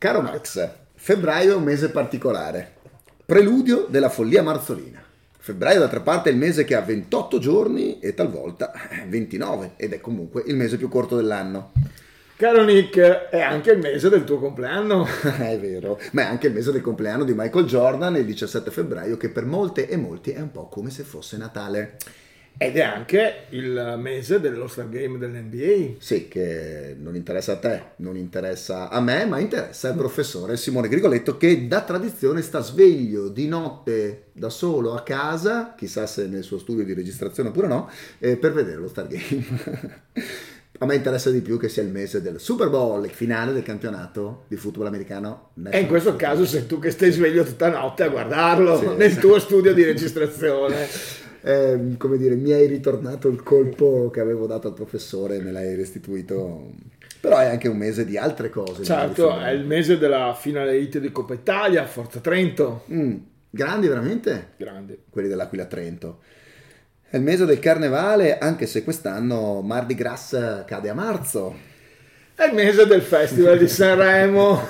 Caro Max, febbraio è un mese particolare, preludio della follia marzolina. Febbraio d'altra parte è il mese che ha 28 giorni e talvolta 29 ed è comunque il mese più corto dell'anno. Caro Nick, è anche il mese del tuo compleanno. È vero, ma è anche il mese del compleanno di Michael Jordan, il 17 febbraio, che per molte e molti è un po' come se fosse Natale. Ed è anche il mese dell'All-Star Game dell'NBA. Sì, che non interessa a te, non interessa a me, ma interessa al professore Simone Grigoletto, che da tradizione sta sveglio di notte da solo a casa, chissà se nel suo studio di registrazione oppure no, per vedere lo Star Game. A me interessa di più che sia il mese del Super Bowl, il finale del campionato di football americano. E in questo caso sei tu che stai sveglio tutta notte a guardarlo, sì, nel tuo studio di registrazione. Come dire, mi hai ritornato il colpo che avevo dato al professore, me l'hai restituito. Però è anche un mese di altre cose. Certo, è il mese della finale hit di Coppa Italia, Forza Trento. Grandi veramente? Grandi. Quelli dell'Aquila Trento. È il mese del carnevale, anche se quest'anno Mardi Gras cade a marzo. È il mese del Festival di Sanremo.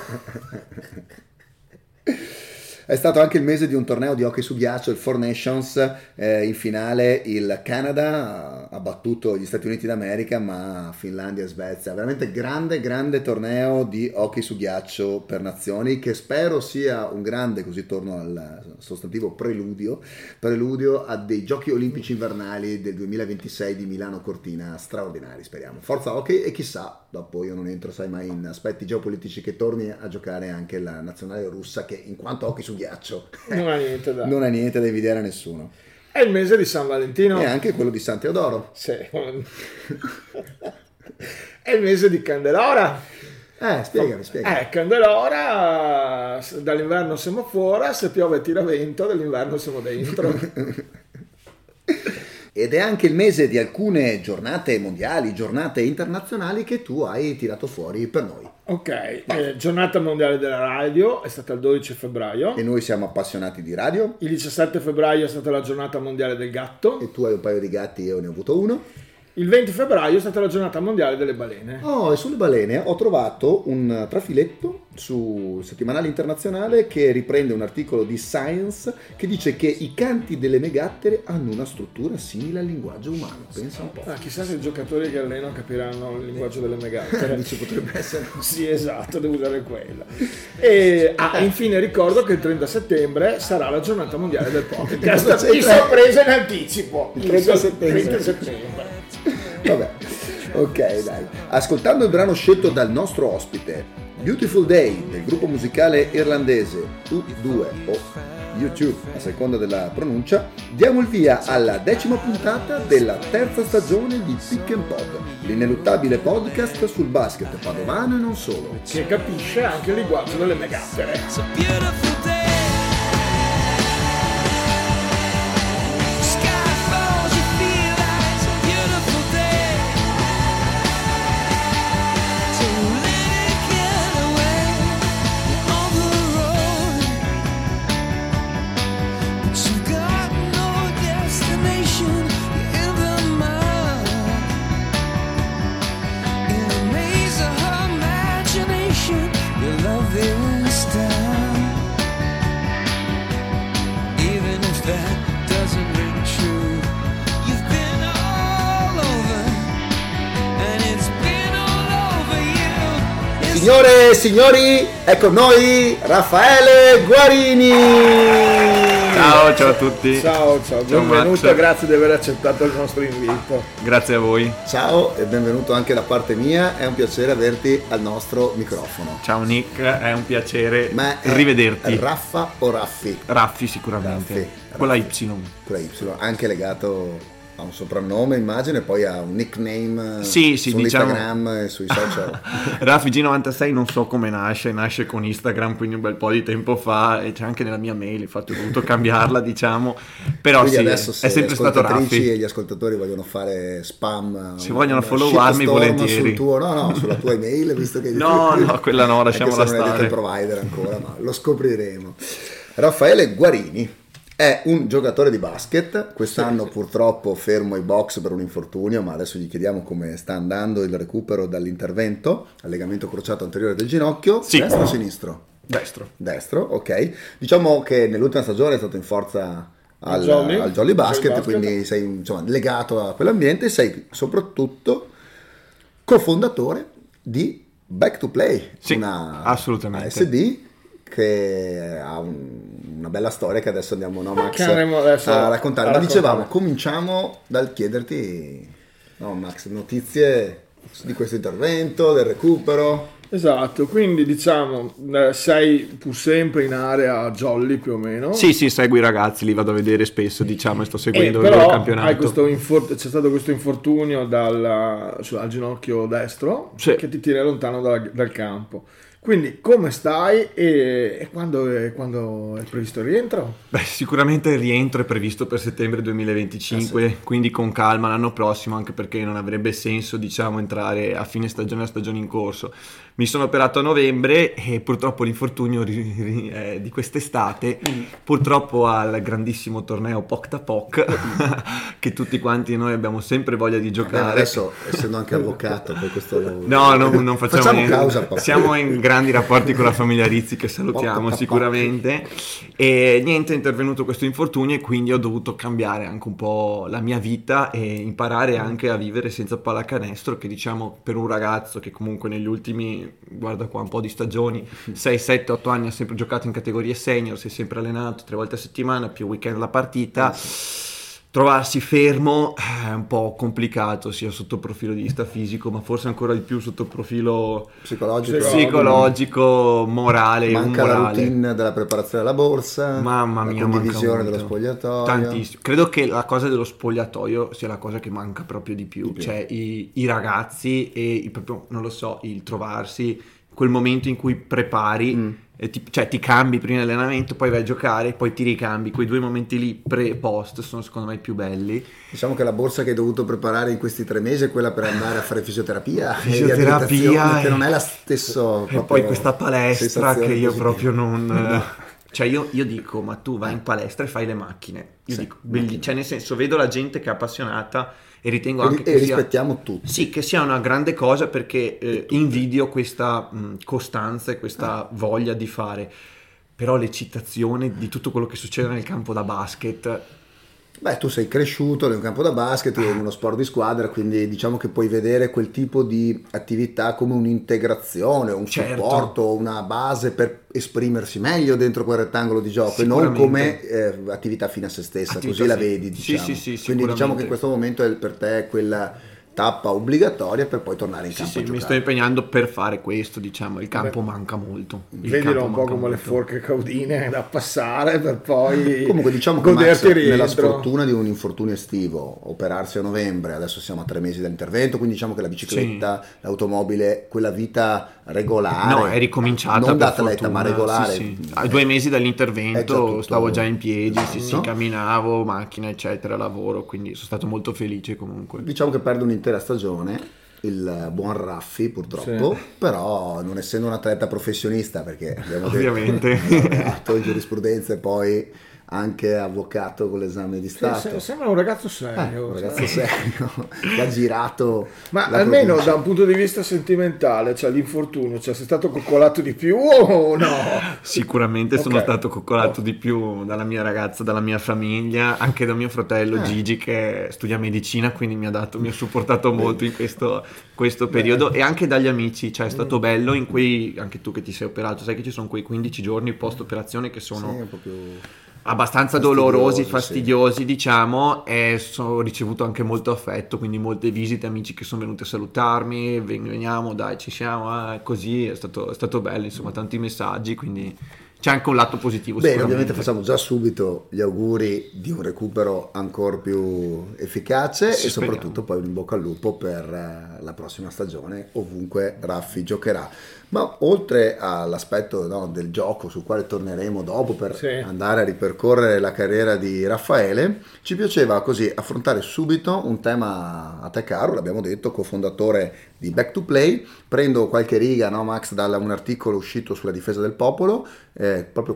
È stato anche il mese di un torneo di hockey su ghiaccio, il Four Nations. In finale il Canada ha battuto gli Stati Uniti d'America, ma Finlandia e Svezia. Veramente grande torneo di hockey su ghiaccio per nazioni, che spero sia un grande, così torno al sostantivo preludio a dei giochi olimpici invernali del 2026 di Milano Cortina, straordinari, speriamo. Forza hockey, e chissà, dopo io non entro, sai mai, in aspetti geopolitici, che torni a giocare anche la nazionale russa, che in quanto hockey su ghiaccio non ha niente da invidiare a nessuno. È il mese di San Valentino. E anche quello di San Teodoro. Sì. È il mese di Candelora. Spiegami. Candelora, dall'inverno siamo fuori, se piove tira vento, dall'inverno siamo dentro. Ed è anche il mese di alcune giornate mondiali, giornate internazionali che tu hai tirato fuori per noi. Ok, giornata mondiale della radio è stata il 12 febbraio. E noi siamo appassionati di radio. Il 17 febbraio è stata la giornata mondiale del gatto. E tu hai un paio di gatti, io ne ho avuto uno. Il 20 febbraio è stata la giornata mondiale delle balene. Oh, e sulle balene ho trovato un trafiletto su Settimanale Internazionale che riprende un articolo di Science che dice che i canti delle megattere hanno una struttura simile al linguaggio umano. Pensa un po'. Chissà se i giocatori che allenano capiranno il linguaggio delle megattere. Dice, potrebbe essere. Sì, esatto, devo usare quella. E infine ricordo che il 30 settembre sarà la giornata mondiale del podcast. Di sorpresa in anticipo. Il 30 settembre. Vabbè, ok, dai. Ascoltando il brano scelto dal nostro ospite, Beautiful Day, del gruppo musicale irlandese U2 o U2 a seconda della pronuncia, diamo il via alla 10ª puntata della terza stagione di Pick and Pod, l'ineluttabile podcast sul basket padovano e non solo, che capisce anche il linguaggio delle megattere. Signore e signori, ecco noi Raffaele Guarini. Ciao a tutti. Ciao, benvenuto e grazie di aver accettato il nostro invito. Grazie a voi. Ciao e benvenuto anche da parte mia, è un piacere averti al nostro microfono. Ciao Nick, è un piacere rivederti. Raffa o Raffi? Raffi sicuramente. Raffi. Con la Y. Con la Y, anche legato a un soprannome immagino e poi a un nickname su Instagram e sui social. Raffi G96 non so come nasce con Instagram, quindi un bel po' di tempo fa, e c'è anche nella mia mail, infatti ho dovuto cambiarla, diciamo, però quindi sì, adesso è sempre stato Raffi. E gli ascoltatori vogliono fare spam, se vogliono followarmi volentieri sulla tua email, visto che no, quella no, lasciamola stare. Non è detto il provider ancora, ma lo scopriremo. Raffaele Guarini È un giocatore di basket, quest'anno purtroppo fermo ai box per un infortunio, ma adesso gli chiediamo come sta andando il recupero dall'intervento al legamento crociato anteriore del ginocchio. Sì. Destro o sinistro? Destro. Ok. Diciamo che nell'ultima stagione è stato in forza al Jolly Basket, quindi sei insomma legato a quell'ambiente, sei soprattutto cofondatore di Back to Play, Sì, una assolutamente. ASD che ha una bella storia che adesso andiamo Max Adesso a raccontare. Ma dicevamo, raccontare. cominciamo dal chiederti, Max, notizie di questo intervento, del recupero. Esatto, quindi diciamo sei pur sempre in area Jolly più o meno. Sì, segui i ragazzi, li vado a vedere spesso, diciamo, e sto seguendo il però loro campionato. c'è stato questo infortunio al ginocchio destro Sì. che ti tiene lontano dal campo. Quindi come stai e quando è previsto il rientro? Beh, sicuramente il rientro è previsto per settembre 2025, quindi con calma l'anno prossimo, anche perché non avrebbe senso, diciamo, entrare a fine stagione, la stagione in corso. Mi sono operato a novembre e purtroppo l'infortunio di quest'estate, purtroppo al grandissimo torneo Poc da Poc, che tutti quanti noi abbiamo sempre voglia di giocare. Adesso, essendo anche avvocato, poi questo No, non facciamo niente. Causa, Poc. Siamo in grandi rapporti con la famiglia Rizzi, che salutiamo sicuramente. E niente, è intervenuto questo infortunio e quindi ho dovuto cambiare anche un po' la mia vita e imparare anche a vivere senza pallacanestro, che diciamo per un ragazzo che comunque negli ultimi, guarda qua, un po' di stagioni, 6, 7, 8 anni ha sempre giocato in categorie senior, si è sempre allenato 3 volte a settimana, più weekend la partita. Trovarsi fermo è un po' complicato sia sotto il profilo di vista fisico, ma forse ancora di più sotto il profilo psicologico, morale. Manca la routine della preparazione della borsa, mamma mia, la condivisione dello spogliatoio. Tantissimo. Credo che la cosa dello spogliatoio sia la cosa che manca proprio di più. Cioè i ragazzi e proprio, non lo so, il trovarsi quel momento in cui prepari. E ti cambi prima dell'allenamento, poi vai a giocare, poi ti ricambi. Quei 2 momenti lì pre e post sono secondo me i più belli. Diciamo che la borsa che hai dovuto preparare in questi 3 mesi è quella per andare a fare fisioterapia che non è la stessa. E poi questa palestra che io positiva. proprio non cioè io dico, ma tu vai in palestra e fai le macchine. Io dico, cioè nel senso, vedo la gente che è appassionata e ritengo anche che rispettiamo tutti. Sì, che sia una grande cosa, perché invidio questa costanza e questa voglia di fare, però l'eccitazione di tutto quello che succede nel campo da basket. Beh, tu sei cresciuto in un campo da basket, in uno sport di squadra, quindi diciamo che puoi vedere quel tipo di attività come un'integrazione, un supporto, una base per esprimersi meglio dentro quel rettangolo di gioco e non come attività fine a se stessa, così la vedi, diciamo. Sì, quindi diciamo che in questo momento per te è quella tappa obbligatoria per poi tornare in campo a giocare. Mi sto impegnando per fare questo, diciamo, il campo manca molto. Vedilo un po' come le forche caudine da passare per poi comunque diciamo che Max, goderti nella sfortuna di un infortunio estivo, operarsi a novembre, adesso siamo a 3 mesi dall'intervento, quindi diciamo che la bicicletta, l'automobile, quella vita regolare, no, è ricominciata non per da atleta fortuna, ma regolare, A 2 mesi dall'intervento tutto, stavo già in piedi, no? camminavo, macchina eccetera, lavoro, quindi sono stato molto felice comunque. Diciamo che perde un'intera stagione il buon Raffi purtroppo, però non essendo un atleta professionista, perché abbiamo ovviamente detto in giurisprudenza e poi anche avvocato con l'esame di Stato. Sembra un ragazzo serio. Un ragazzo serio che ha girato. Ma almeno da un punto di vista sentimentale, cioè l'infortunio, cioè sei stato coccolato di più o no? Sicuramente sono stato coccolato di più dalla mia ragazza, dalla mia famiglia, anche da mio fratello Gigi che studia medicina, quindi mi ha supportato molto in questo periodo, e anche dagli amici, cioè è stato bello in quei, anche tu che ti sei operato, sai che ci sono quei 15 giorni post operazione che sono un po' più abbastanza dolorosi, fastidiosi, diciamo, e ho ricevuto anche molto affetto, quindi molte visite, amici che sono venuti a salutarmi, veniamo, dai, ci siamo, così, è stato bello, insomma, tanti messaggi, quindi c'è anche un lato positivo. Bene, ovviamente facciamo già subito gli auguri di un recupero ancora più efficace e soprattutto poi un in bocca al lupo per la prossima stagione, ovunque Raffi giocherà. Ma oltre all'aspetto del gioco sul quale torneremo dopo per andare a ripercorrere la carriera di Raffaele, ci piaceva così affrontare subito un tema a te caro, l'abbiamo detto, cofondatore di Back to Play. Prendo qualche riga, Max, da un articolo uscito sulla Difesa del Popolo, proprio qui,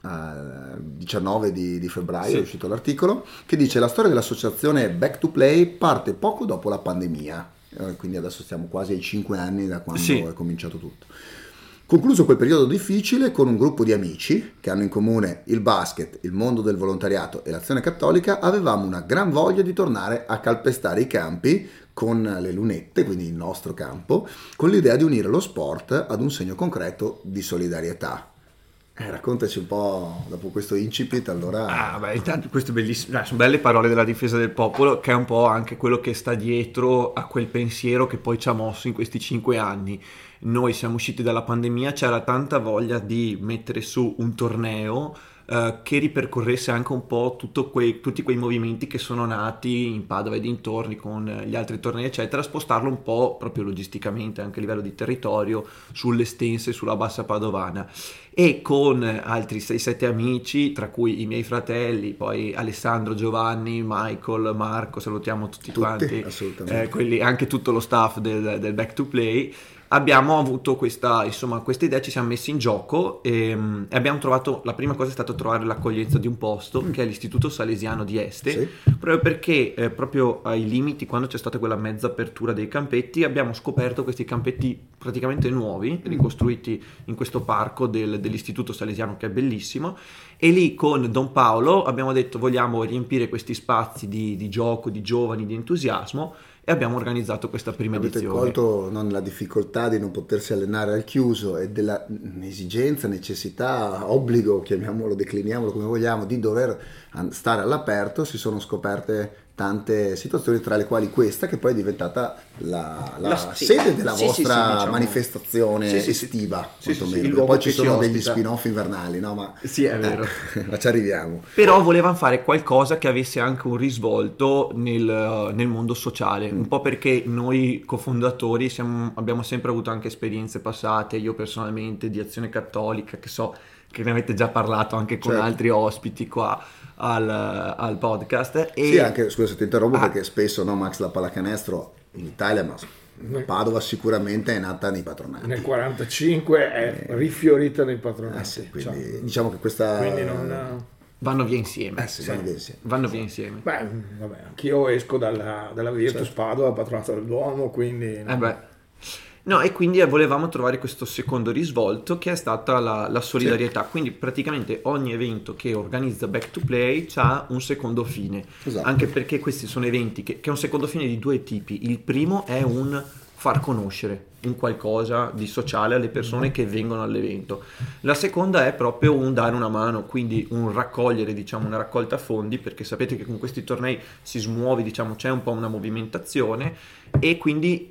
19 di febbraio Sì. è uscito l'articolo, che dice: la storia dell'associazione Back to Play parte poco dopo la pandemia, quindi adesso stiamo quasi ai 5 anni da quando Sì. è cominciato tutto. Concluso quel periodo difficile con un gruppo di amici che hanno in comune il basket, il mondo del volontariato e l'azione cattolica, avevamo una gran voglia di tornare a calpestare i campi con le lunette, quindi il nostro campo, con l'idea di unire lo sport ad un segno concreto di solidarietà. Raccontaci un po', dopo questo incipit, allora. Intanto queste bellissime, sono belle parole della difesa del popolo, che è un po' anche quello che sta dietro a quel pensiero che poi ci ha mosso in questi 5 anni. Noi siamo usciti dalla pandemia, c'era tanta voglia di mettere su un torneo che ripercorresse anche un po' tutti quei movimenti che sono nati in Padova e dintorni con gli altri tornei eccetera, spostarlo un po' proprio logisticamente anche a livello di territorio sulle Stense, sulla bassa padovana, e con altri 6-7 amici, tra cui i miei fratelli, poi Alessandro, Giovanni, Michael, Marco, salutiamo tutti quanti, assolutamente. quelli, anche tutto lo staff del Back to Play. Abbiamo avuto questa idea, ci siamo messi in gioco e abbiamo trovato, la prima cosa è stata trovare l'accoglienza di un posto che è l'Istituto Salesiano di Este, Sì. proprio perché proprio ai limiti, quando c'è stata quella mezza apertura dei campetti, abbiamo scoperto questi campetti praticamente nuovi, ricostruiti in questo parco dell'Istituto Salesiano, che è bellissimo, e lì con Don Paolo abbiamo detto: vogliamo riempire questi spazi di gioco, di giovani, di entusiasmo, e abbiamo organizzato questa prima Avete edizione. colto la difficoltà di non potersi allenare al chiuso e della esigenza, necessità, obbligo, chiamiamolo, decliniamolo come vogliamo, di dover stare all'aperto. Si sono scoperte tante situazioni, tra le quali questa, che poi è diventata la sede della vostra diciamo, manifestazione estiva, quantomeno. il luogo Poi ci che sono ci degli ospita. spin-off invernali, no? Ma Sì, è vero. ma ci arriviamo. Però volevano fare qualcosa che avesse anche un risvolto nel mondo sociale, un po' perché noi cofondatori abbiamo sempre avuto anche esperienze passate, io personalmente di Azione Cattolica, che ne avete già parlato anche con Certo. altri ospiti qua al podcast. E Sì, anche, scusa se ti interrompo, perché spesso, no, Max, la pallacanestro in Italia, ma Padova sicuramente è nata nei patronati. Nel 45 è rifiorita nei patronati. Sì, quindi diciamo che questa... Quindi non... vanno via insieme. Sì, vanno via insieme. Vanno via insieme. Beh, vabbè, anch'io esco dalla Virtus Padova, patronato del Duomo, quindi... No, e quindi volevamo trovare questo secondo risvolto, che è stata la solidarietà. Quindi praticamente ogni evento che organizza Back to Play ha un secondo fine. Esatto. Anche perché questi sono eventi che è un secondo fine di due tipi. Il primo è un far conoscere un qualcosa di sociale alle persone che vengono all'evento. La seconda è proprio un dare una mano, quindi un raccogliere, diciamo, una raccolta fondi, perché sapete che con questi tornei si smuove, diciamo, c'è un po' una movimentazione, e quindi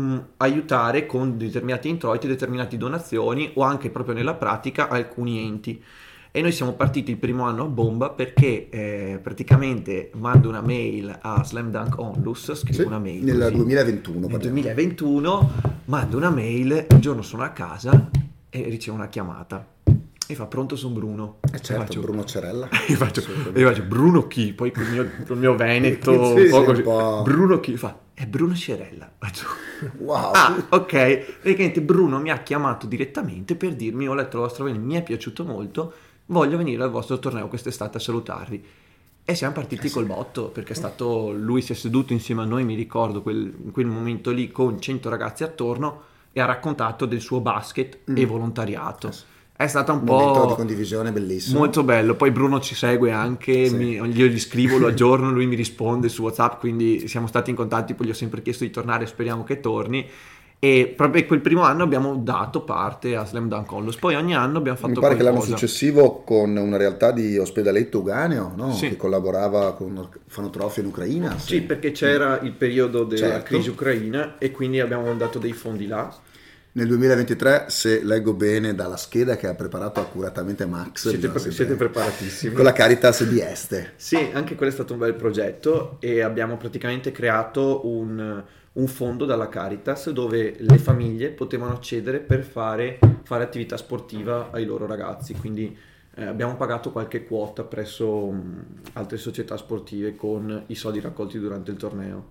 aiutare con determinati introiti, determinate donazioni, o anche proprio nella pratica alcuni enti. E noi siamo partiti il primo anno a bomba, perché praticamente mando una mail a Slam Dunk Onlus, scrivo una mail nel così. 2021. Nel parliamo. 2021 mando una mail, un giorno sono a casa e ricevo una chiamata e fa: pronto, sono Bruno. Certo, E faccio, Bruno Cerella. e faccio Bruno chi? Poi col mio veneto Sì, un po' sì, così. un po'. Bruno chi? Fa: è Bruno Cerella. Faccio: Wow. ok. Praticamente Bruno mi ha chiamato direttamente per dirmi: ho letto la vostra mail, mi è piaciuto molto, voglio venire al vostro torneo quest'estate a salutarvi. E siamo partiti col botto, perché è stato, lui si è seduto insieme a noi, mi ricordo in quel momento lì, con 100 ragazzi attorno, e ha raccontato del suo basket e volontariato. È stata un Momento po' di condivisione bellissimo. molto bello. Poi Bruno ci segue anche, Sì. io gli scrivo, lo aggiorno, lui mi risponde su WhatsApp, quindi siamo stati in contatto. Poi gli ho sempre chiesto di tornare, speriamo che torni. E proprio quel primo anno abbiamo dato parte a Slam Dunk Onlus. Poi ogni anno abbiamo fatto Mi pare che l'anno qualcosa. successivo con una realtà di ospedaletto uganeo, no? Sì. Che collaborava con Fanotrofio in Ucraina. Sì, perché c'era il periodo della Certo. crisi ucraina, e quindi abbiamo dato dei fondi là. Nel 2023, se leggo bene dalla scheda che ha preparato accuratamente Max, Siete preparatissimi. con la Caritas di Este. Sì, anche quello è stato un bel progetto, e abbiamo praticamente creato un fondo dalla Caritas dove le famiglie potevano accedere per fare attività sportiva ai loro ragazzi. Quindi abbiamo pagato qualche quota presso altre società sportive con i soldi raccolti durante il torneo.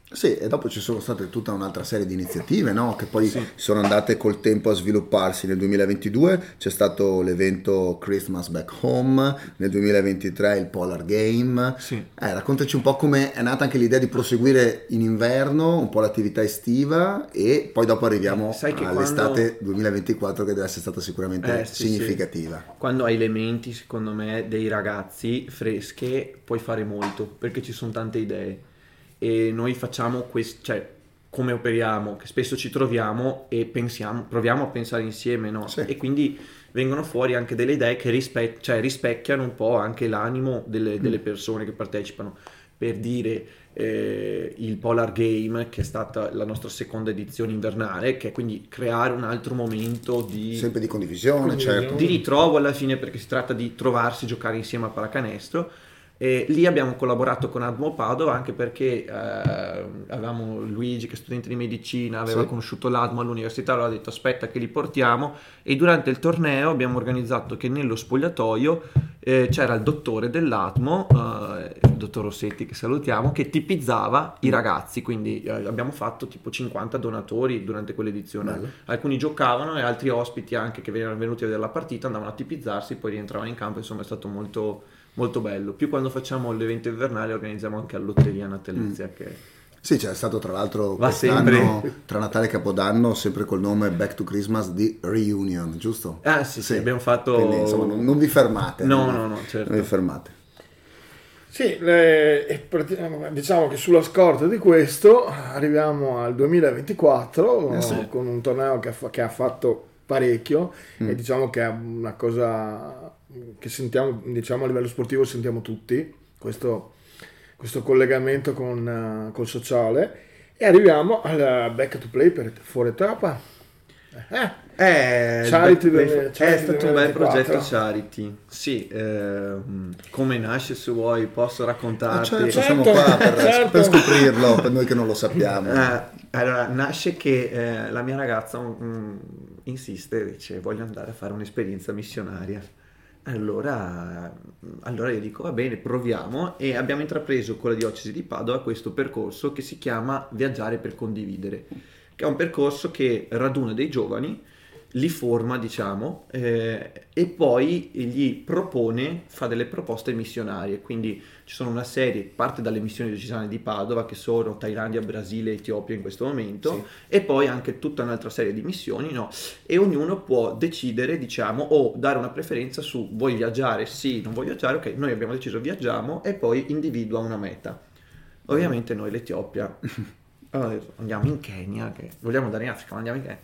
Sì, e dopo ci sono state tutta un'altra serie di iniziative, no? Che poi sono andate col tempo a svilupparsi. Nel 2022 c'è stato l'evento Christmas Back Home, nel 2023 il Polar Game. Sì. Raccontaci un po' come è nata anche l'idea di proseguire in inverno, un po' l'attività estiva, e poi dopo arriviamo all'estate 2024 che deve essere stata sicuramente significativa. Sì. Quando hai le menti, secondo me, dei ragazzi fresche, puoi fare molto, perché ci sono tante idee. E noi facciamo cioè come operiamo, che spesso ci troviamo e proviamo a pensare insieme, no? Sì. E quindi vengono fuori anche delle idee che rispecchiano un po' anche l'animo delle persone che partecipano. Per dire, il Polar Game, che è stata la nostra seconda edizione invernale, che è quindi creare un altro momento sempre di condivisione, certo, di ritrovo alla fine, perché si tratta di trovarsi, giocare insieme a pallacanestro. Lì abbiamo collaborato con Admo Padova, anche perché avevamo Luigi, che è studente di medicina, aveva conosciuto l'Admo all'università, allora ha detto aspetta che li portiamo, e durante il torneo abbiamo organizzato che nello spogliatoio c'era il dottore dell'Admo, il dottor Rossetti, che salutiamo, che tipizzava i ragazzi, quindi abbiamo fatto tipo 50 donatori durante quell'edizione. Bello. Alcuni giocavano e altri ospiti anche che erano venuti a vedere la partita andavano a tipizzarsi, poi rientravano in campo, insomma è stato molto molto bello. Più quando facciamo l'evento invernale organizziamo anche a Lotteria Natalizia che sì, c'è stato tra l'altro va quest'anno sempre tra Natale e Capodanno sempre col nome Back to Christmas di Reunion, giusto? sì, abbiamo fatto. Quindi insomma non vi fermate. No, certo. Non vi fermate. Sì, diciamo che sulla scorta di questo arriviamo al 2024 con un torneo che ha fatto parecchio e diciamo che è una cosa che sentiamo, diciamo a livello sportivo sentiamo tutti questo collegamento col sociale, e arriviamo al Back to Play for Etapa. Charity è stato un bel 2024. progetto Charity. Sì, come nasce, se vuoi posso raccontarti. Certo, siamo qua per scoprirlo, per noi che non lo sappiamo. Allora, nasce che la mia ragazza insiste, dice voglio andare a fare un'esperienza missionaria. Allora io dico va bene, proviamo, e abbiamo intrapreso con la diocesi di Padova questo percorso che si chiama Viaggiare per condividere, che è un percorso che raduna dei giovani, li forma, diciamo, e poi gli fa delle proposte missionarie. Quindi ci sono una serie, parte dalle missioni diocesane di Padova, che sono Thailandia, Brasile, Etiopia in questo momento, e poi anche tutta un'altra serie di missioni, no? E ognuno può decidere, diciamo, o dare una preferenza su vuoi viaggiare, sì, non vuoi viaggiare, ok, noi abbiamo deciso viaggiamo, e poi individua una meta. Ovviamente noi l'Etiopia andiamo in Kenya, che vogliamo andare in Africa, ma andiamo in Kenya.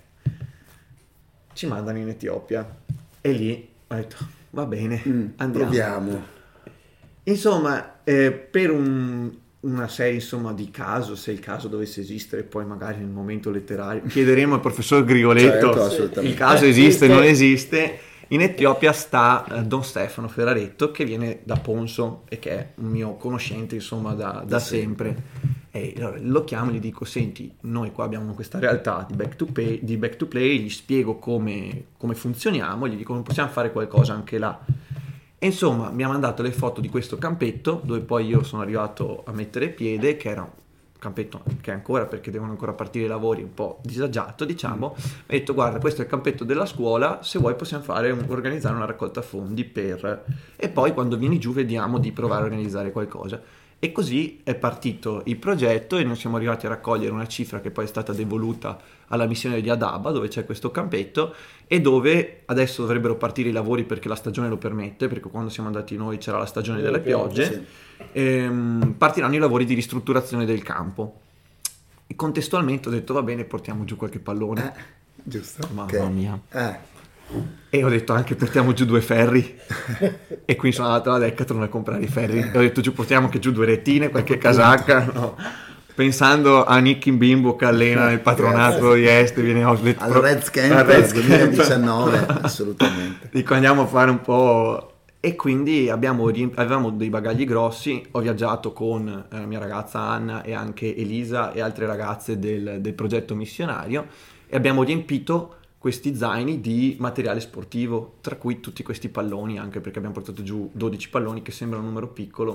Ci mandano in Etiopia e lì ho detto va bene, andiamo. Proviamo. Insomma, per una serie insomma di caso, se il caso dovesse esistere, poi magari nel momento letterario chiederemo al professor Grigoletto, certo, il caso esiste, non esiste. In Etiopia sta Don Stefano Ferraretto, che viene da Ponso e che è un mio conoscente insomma da sempre. E allora lo chiamo e gli dico senti, noi qua abbiamo questa realtà di back to play, gli spiego come funzioniamo, gli dico non possiamo fare qualcosa anche là. E insomma mi ha mandato le foto di questo campetto dove poi io sono arrivato a mettere piede, che era un campetto che ancora, perché devono ancora partire i lavori, un po' disagiato, diciamo. Mi ha detto guarda, questo è il campetto della scuola, se vuoi possiamo organizzare una raccolta fondi e poi quando vieni giù vediamo di provare a organizzare qualcosa. E così è partito il progetto e noi siamo arrivati a raccogliere una cifra che poi è stata devoluta alla missione di Adaba, dove c'è questo campetto e dove adesso dovrebbero partire i lavori perché la stagione lo permette, perché quando siamo andati noi c'era la stagione delle piogge. Partiranno i lavori di ristrutturazione del campo. E contestualmente ho detto va bene, portiamo giù qualche pallone. Giusto. Mamma mia. E ho detto anche portiamo giù 2 ferri. E quindi sono andato alla Decathlon a comprare i ferri e ho detto portiamo anche giù 2 rettine, qualche casacca, no? Pensando a Nick in Bimbo che allena nel patronato di Est, viene al Red Camp 2019. Assolutamente. Dico andiamo a fare un po'. E quindi avevamo dei bagagli grossi. Ho viaggiato con la mia ragazza Anna e anche Elisa e altre ragazze del progetto missionario e abbiamo riempito questi zaini di materiale sportivo, tra cui tutti questi palloni, anche perché abbiamo portato giù 12 palloni, che sembra un numero piccolo, ma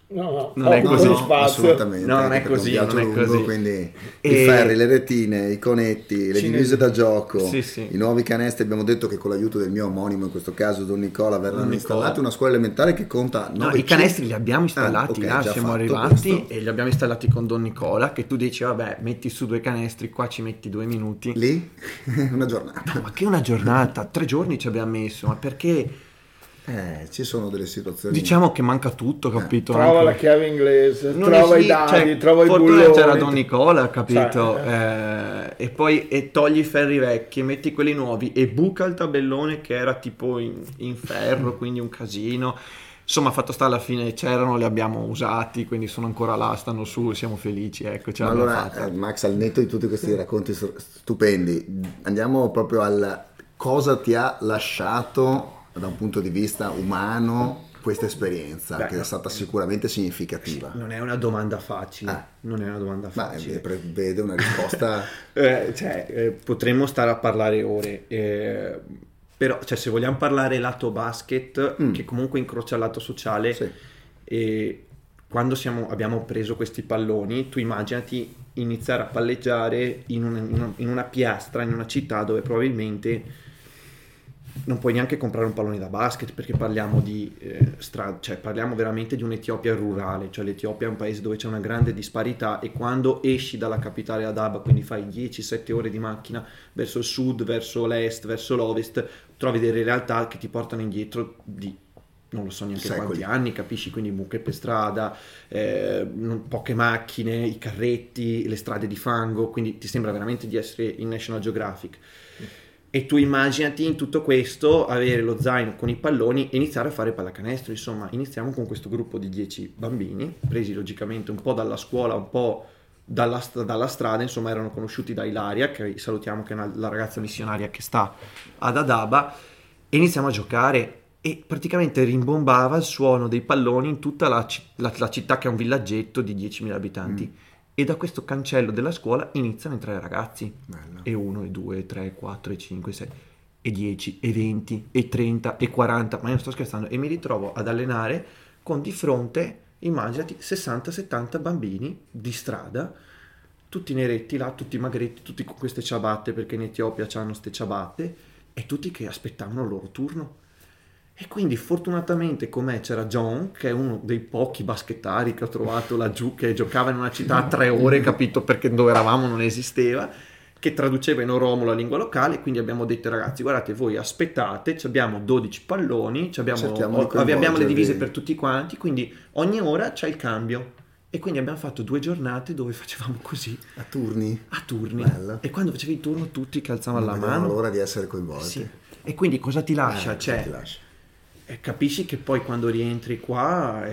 Non è così. Assolutamente. No, non è così, non è così. Quindi i ferri, le retine, i conetti, le divise da gioco, i nuovi canestri. Abbiamo detto che con l'aiuto del mio omonimo, in questo caso Don Nicola, verranno installati una scuola elementare che conta 900. I canestri li abbiamo installati, siamo arrivati e li abbiamo installati con Don Nicola, che tu dici vabbè, metti su 2 canestri, qua ci metti 2 minuti. Lì? Una giornata. No, ma che una giornata? 3 giorni ci abbiamo messo, ma perché... ci sono delle situazioni. Diciamo che manca tutto, capito? Trova la chiave inglese, trova i dadi, trova i bulloni. C'era Don Nicola, capito? E poi togli i ferri vecchi, metti quelli nuovi e buca il tabellone che era tipo in ferro, quindi un casino. Insomma, fatto sta, alla fine c'erano, li abbiamo usati, quindi sono ancora là, stanno su, siamo felici, ecco. Allora, Max, al netto di tutti questi racconti stupendi, andiamo proprio al cosa ti ha lasciato da un punto di vista umano questa esperienza. Che è stata sicuramente significativa. Non è una domanda facile. Non è una domanda facile. Prevede una risposta. Potremmo stare a parlare ore. Però, se vogliamo parlare lato basket, che comunque incrocia il lato sociale, e quando abbiamo preso questi palloni, tu immaginati iniziare a palleggiare in una piastra, in una città dove probabilmente non puoi neanche comprare un pallone da basket, perché parliamo di parliamo veramente di un'Etiopia rurale, cioè l'Etiopia è un paese dove c'è una grande disparità, e quando esci dalla capitale Addis, quindi fai 10-7 ore di macchina verso il sud, verso l'est, verso l'ovest, trovi delle realtà che ti portano indietro di non lo so neanche quanti anni, capisci? Quindi buche per strada, poche macchine, i carretti, le strade di fango, quindi ti sembra veramente di essere in National Geographic. E tu immaginati in tutto questo avere lo zaino con i palloni e iniziare a fare pallacanestro. Insomma, iniziamo con questo gruppo di 10 bambini, presi logicamente un po' dalla scuola, un po' dalla strada, insomma erano conosciuti da Ilaria, che salutiamo, che è la ragazza missionaria che sta ad Adaba, e iniziamo a giocare e praticamente rimbombava il suono dei palloni in tutta la città, che è un villaggetto di 10.000 abitanti. E da questo cancello della scuola iniziano a entrare ragazzi. Bello. E 1, e 2, e 3, e 4, e 5, e 6, e 10, e 20, e 30, e 40, ma io non sto scherzando, e mi ritrovo ad allenare con di fronte, immaginati, 60-70 bambini di strada, tutti neretti là, tutti magretti, tutti con queste ciabatte, perché in Etiopia hanno queste ciabatte, e tutti che aspettavano il loro turno. E quindi fortunatamente con me c'era John, che è uno dei pochi baschettari che ho trovato laggiù, che giocava in una città a 3 ore, capito, perché dove eravamo non esisteva, che traduceva in oromo la lingua locale. Quindi abbiamo detto ai ragazzi: guardate, voi aspettate, abbiamo 12 palloni, abbiamo le divise per tutti quanti, quindi ogni ora c'è il cambio. E quindi abbiamo fatto 2 giornate dove facevamo così. A turni. Bello. E quando facevi il turno tutti che alzavano la mano. Non l'ora di essere coinvolti. Sì. E quindi cosa ti lascia? Capisci che poi quando rientri qua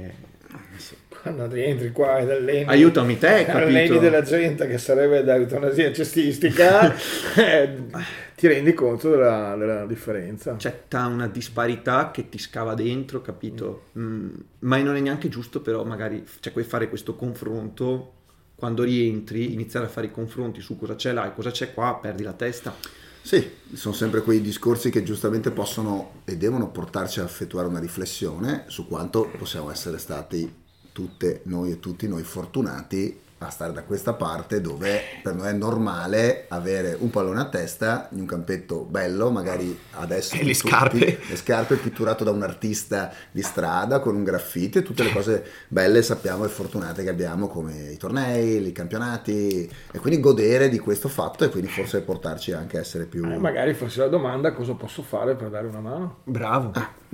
quando rientri qua ed alleni, aiutami te, capito? Alleni della gente che sarebbe da eutanasia cestistica, ti rendi conto della differenza. C'è una disparità che ti scava dentro, capito? Ma non è neanche giusto, però magari fare questo confronto. Quando rientri, iniziare a fare i confronti su cosa c'è là e cosa c'è qua, perdi la testa. Sì, sono sempre quei discorsi che giustamente possono e devono portarci a effettuare una riflessione su quanto possiamo essere stati tutte noi e tutti noi fortunati a stare da questa parte, dove per noi è normale avere un pallone a testa in un campetto bello, magari adesso e le scarpe pitturato da un artista di strada con un graffiti e tutte le cose belle sappiamo e fortunate che abbiamo, come i tornei, i campionati, e quindi godere di questo fatto e quindi forse portarci anche a essere più magari fosse la domanda: cosa posso fare per dare una mano? Bravo.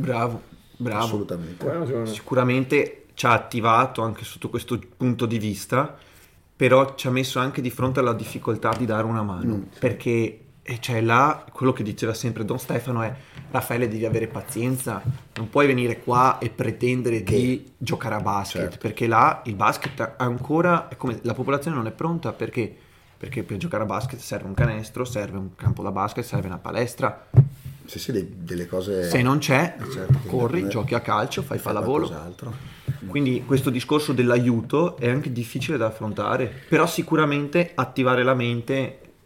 Assolutamente. Sicuramente ci ha attivato anche sotto questo punto di vista, però ci ha messo anche di fronte alla difficoltà di dare una mano, perché là quello che diceva sempre Don Stefano è: Raffaele, devi avere pazienza, non puoi venire qua e pretendere di giocare a basket, perché là il basket ancora è come la popolazione non è pronta, perché per giocare a basket serve un canestro, serve un campo da basket, serve una palestra. Delle cose. Se non c'è, corri, giochi a calcio, fai pallavolo. Quindi questo discorso dell'aiuto è anche difficile da affrontare, però sicuramente attivare la mente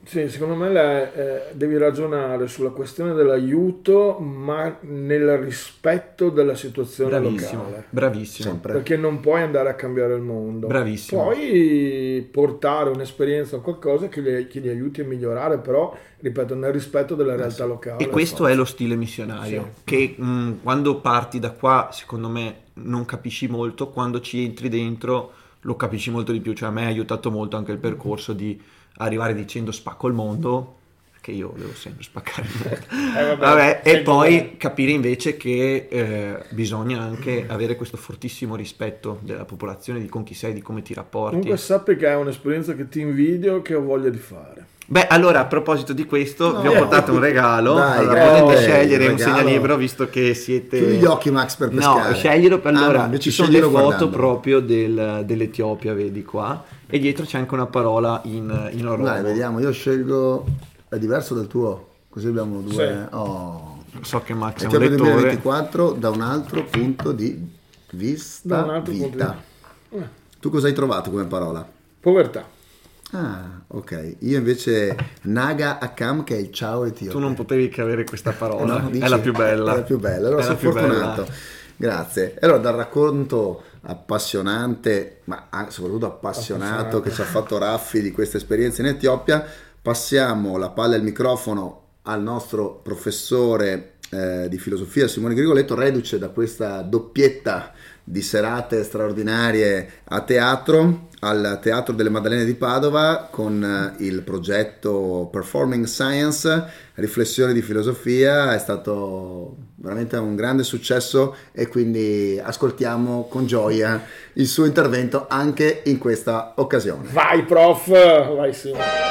Sì, secondo me devi ragionare sulla questione dell'aiuto, ma nel rispetto della situazione locale. Bravissimo. Sempre. Perché non puoi andare a cambiare il mondo. Bravissimo. Puoi portare un'esperienza o qualcosa che li aiuti a migliorare, però, ripeto, nel rispetto della realtà locale. E questo è lo stile missionario, Sì. che quando parti da qua, secondo me, non capisci molto, quando ci entri dentro lo capisci molto di più. Cioè a me ha aiutato molto anche il percorso di arrivare dicendo spacco il mondo, che io devo sempre spaccare il mondo, vabbè, e poi capire invece che bisogna anche avere questo fortissimo rispetto della popolazione, di con chi sei, di come ti rapporti. Comunque sappi che è un'esperienza che ti invidio, che ho voglia di fare. Beh, allora, a proposito di questo, vi ho portato un regalo. Dai, allora, potete scegliere un regalo. segnalibro, visto che siete... Chiudi gli occhi, Max, per pescare. No, sceglielo. Allora, invece ci sono le sceglielo foto guardando. proprio dell'Etiopia, vedi qua, e dietro c'è anche una parola in oromo. Dai, vediamo, io scelgo... È diverso dal tuo? Così abbiamo due... Sì. Oh. So che Max è un Etiopia lettore. 2024 da un altro punto di vista, Da un altro vita. punto di- Tu cosa hai trovato come parola? Povertà. Ah, ok. Io invece Naga Akam, che è il ciao Etiopia. Tu non potevi che avere questa parola, No, dici? è la più bella. È la più bella, allora È sono la più fortunato. bella. Grazie. E allora dal racconto appassionante, ma soprattutto appassionato che ci ha fatto Raffi di questa esperienza in Etiopia, passiamo la palla e il microfono al nostro professore di filosofia Simone Grigoletto, reduce da questa doppietta di serate straordinarie a teatro, al Teatro delle Maddalene di Padova, con il progetto Performing Science, riflessioni di filosofia. È stato veramente un grande successo e quindi ascoltiamo con gioia il suo intervento anche in questa occasione. Vai, prof! Vai, sì.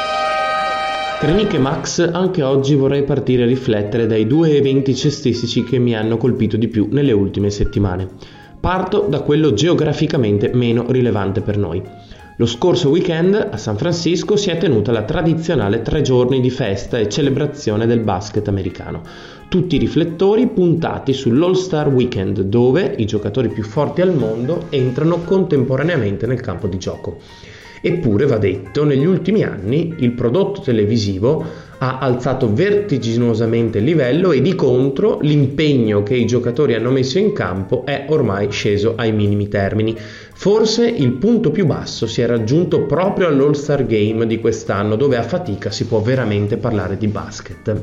Per Nick e Max, anche oggi vorrei partire a riflettere dai due eventi cestistici che mi hanno colpito di più nelle ultime settimane. Parto da quello geograficamente meno rilevante per noi. Lo scorso weekend a San Francisco si è tenuta la tradizionale 3 giorni di festa e celebrazione del basket americano. Tutti i riflettori puntati sull'All-Star Weekend, dove i giocatori più forti al mondo entrano contemporaneamente nel campo di gioco. Eppure, va detto, negli ultimi anni il prodotto televisivo ha alzato vertiginosamente il livello e di contro l'impegno che i giocatori hanno messo in campo è ormai sceso ai minimi termini. Forse il punto più basso si è raggiunto proprio all'All-Star Game di quest'anno, dove a fatica si può veramente parlare di basket.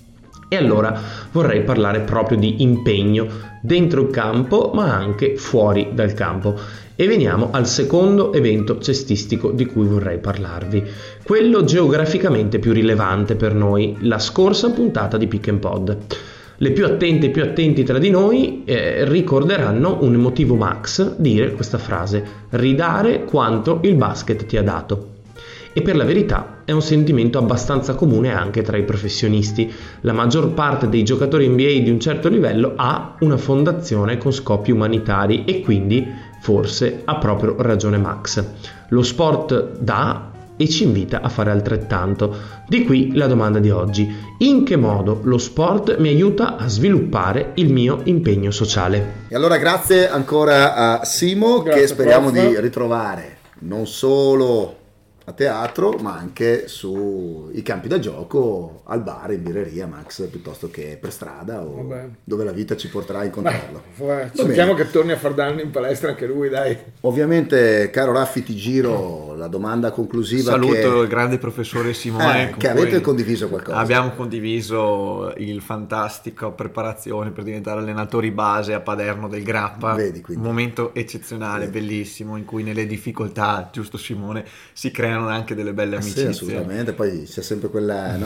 E allora vorrei parlare proprio di impegno dentro il campo, ma anche fuori dal campo. E veniamo al secondo evento cestistico di cui vorrei parlarvi, quello geograficamente più rilevante per noi, la scorsa puntata di Pick and Pod. Le più attente e più attenti tra di noi ricorderanno un emotivo Max dire questa frase: ridare quanto il basket ti ha dato. E per la verità è un sentimento abbastanza comune anche tra i professionisti. La maggior parte dei giocatori NBA di un certo livello ha una fondazione con scopi umanitari e quindi forse ha proprio ragione Max. Lo sport dà e ci invita a fare altrettanto. Di qui la domanda di oggi: in che modo lo sport mi aiuta a sviluppare il mio impegno sociale? E allora grazie ancora a Simo, Grazie, che speriamo prof. di ritrovare non solo a teatro, ma anche sui campi da gioco, al bar, in birreria, Max, piuttosto che per strada o Vabbè. dove la vita ci porterà a incontrarlo. Cerchiamo che torni a far danni in palestra anche lui, dai. Ovviamente, caro Raffi, ti giro la domanda conclusiva. Saluto il grande professore Simone, con che avete cui condiviso qualcosa. Abbiamo condiviso il fantastico preparazione per diventare allenatori base a Paderno del Grappa. Vedi, quindi. Un momento eccezionale, bellissimo, in cui nelle difficoltà, giusto Simone, si creano anche delle belle Sì, amicizie. assolutamente. Poi c'è sempre quella,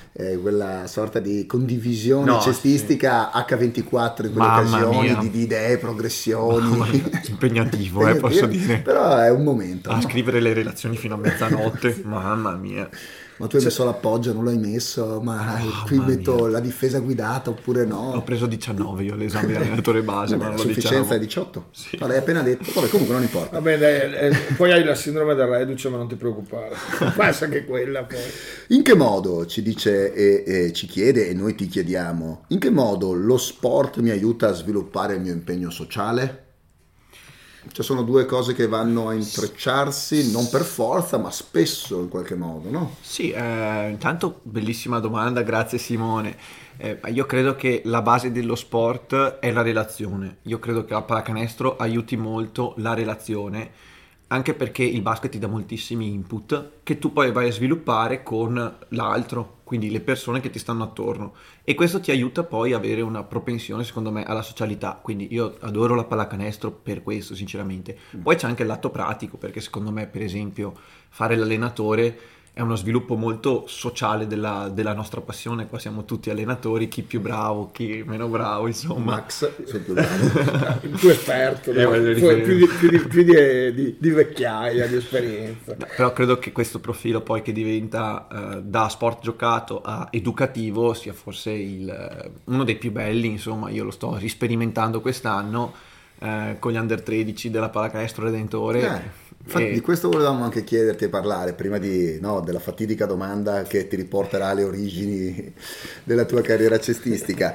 quella sorta di condivisione No, cestistica H24 in quelle Mamma occasioni mia. di idee, progressioni. Mamma mia, impegnativo, posso dire. Però è un momento. A no? scrivere le relazioni fino a mezzanotte, mamma mia. Ma tu hai messo l'appoggio, non l'hai messo, ma qui mamma metto mia. la difesa guidata oppure Ho no. preso 19 io all'esame di allenatore base, ma Vabbè, non la lo sufficienza diciamo. è 18. Sì. No, l'hai appena detto. Vabbè, comunque non importa. Vabbè, dai, poi hai la sindrome del reduce, ma non ti preoccupare. Basta che quella poi. In che modo, ci dice e ci chiede, e noi ti chiediamo, in che modo lo sport mi aiuta a sviluppare il mio impegno sociale? Cioè sono due cose che vanno a intrecciarsi, non per forza, ma spesso in qualche modo, no? Sì, intanto bellissima domanda, grazie Simone. Io credo che la base dello sport è la relazione. Io credo che la pallacanestro aiuti molto la relazione, anche perché il basket ti dà moltissimi input che tu poi vai a sviluppare con l'altro, quindi le persone che ti stanno attorno, e questo ti aiuta poi a avere una propensione, secondo me, alla socialità. Quindi io adoro la pallacanestro per questo, sinceramente. Poi c'è anche il lato pratico, perché secondo me, per esempio, fare l'allenatore è uno sviluppo molto sociale della nostra passione. Qua siamo tutti allenatori, chi più bravo, chi meno bravo, insomma. Max, sei più bravo. Il tuo esperto, no? più di vecchiaia, di esperienza. Però credo che questo profilo poi che diventa da sport giocato a educativo sia forse uno dei più belli, insomma. Io lo sto risperimentando quest'anno con gli under 13 della Pallacanestro Redentore. Infatti di questo volevamo anche chiederti e parlare prima della fatidica domanda che ti riporterà alle origini della tua carriera cestistica,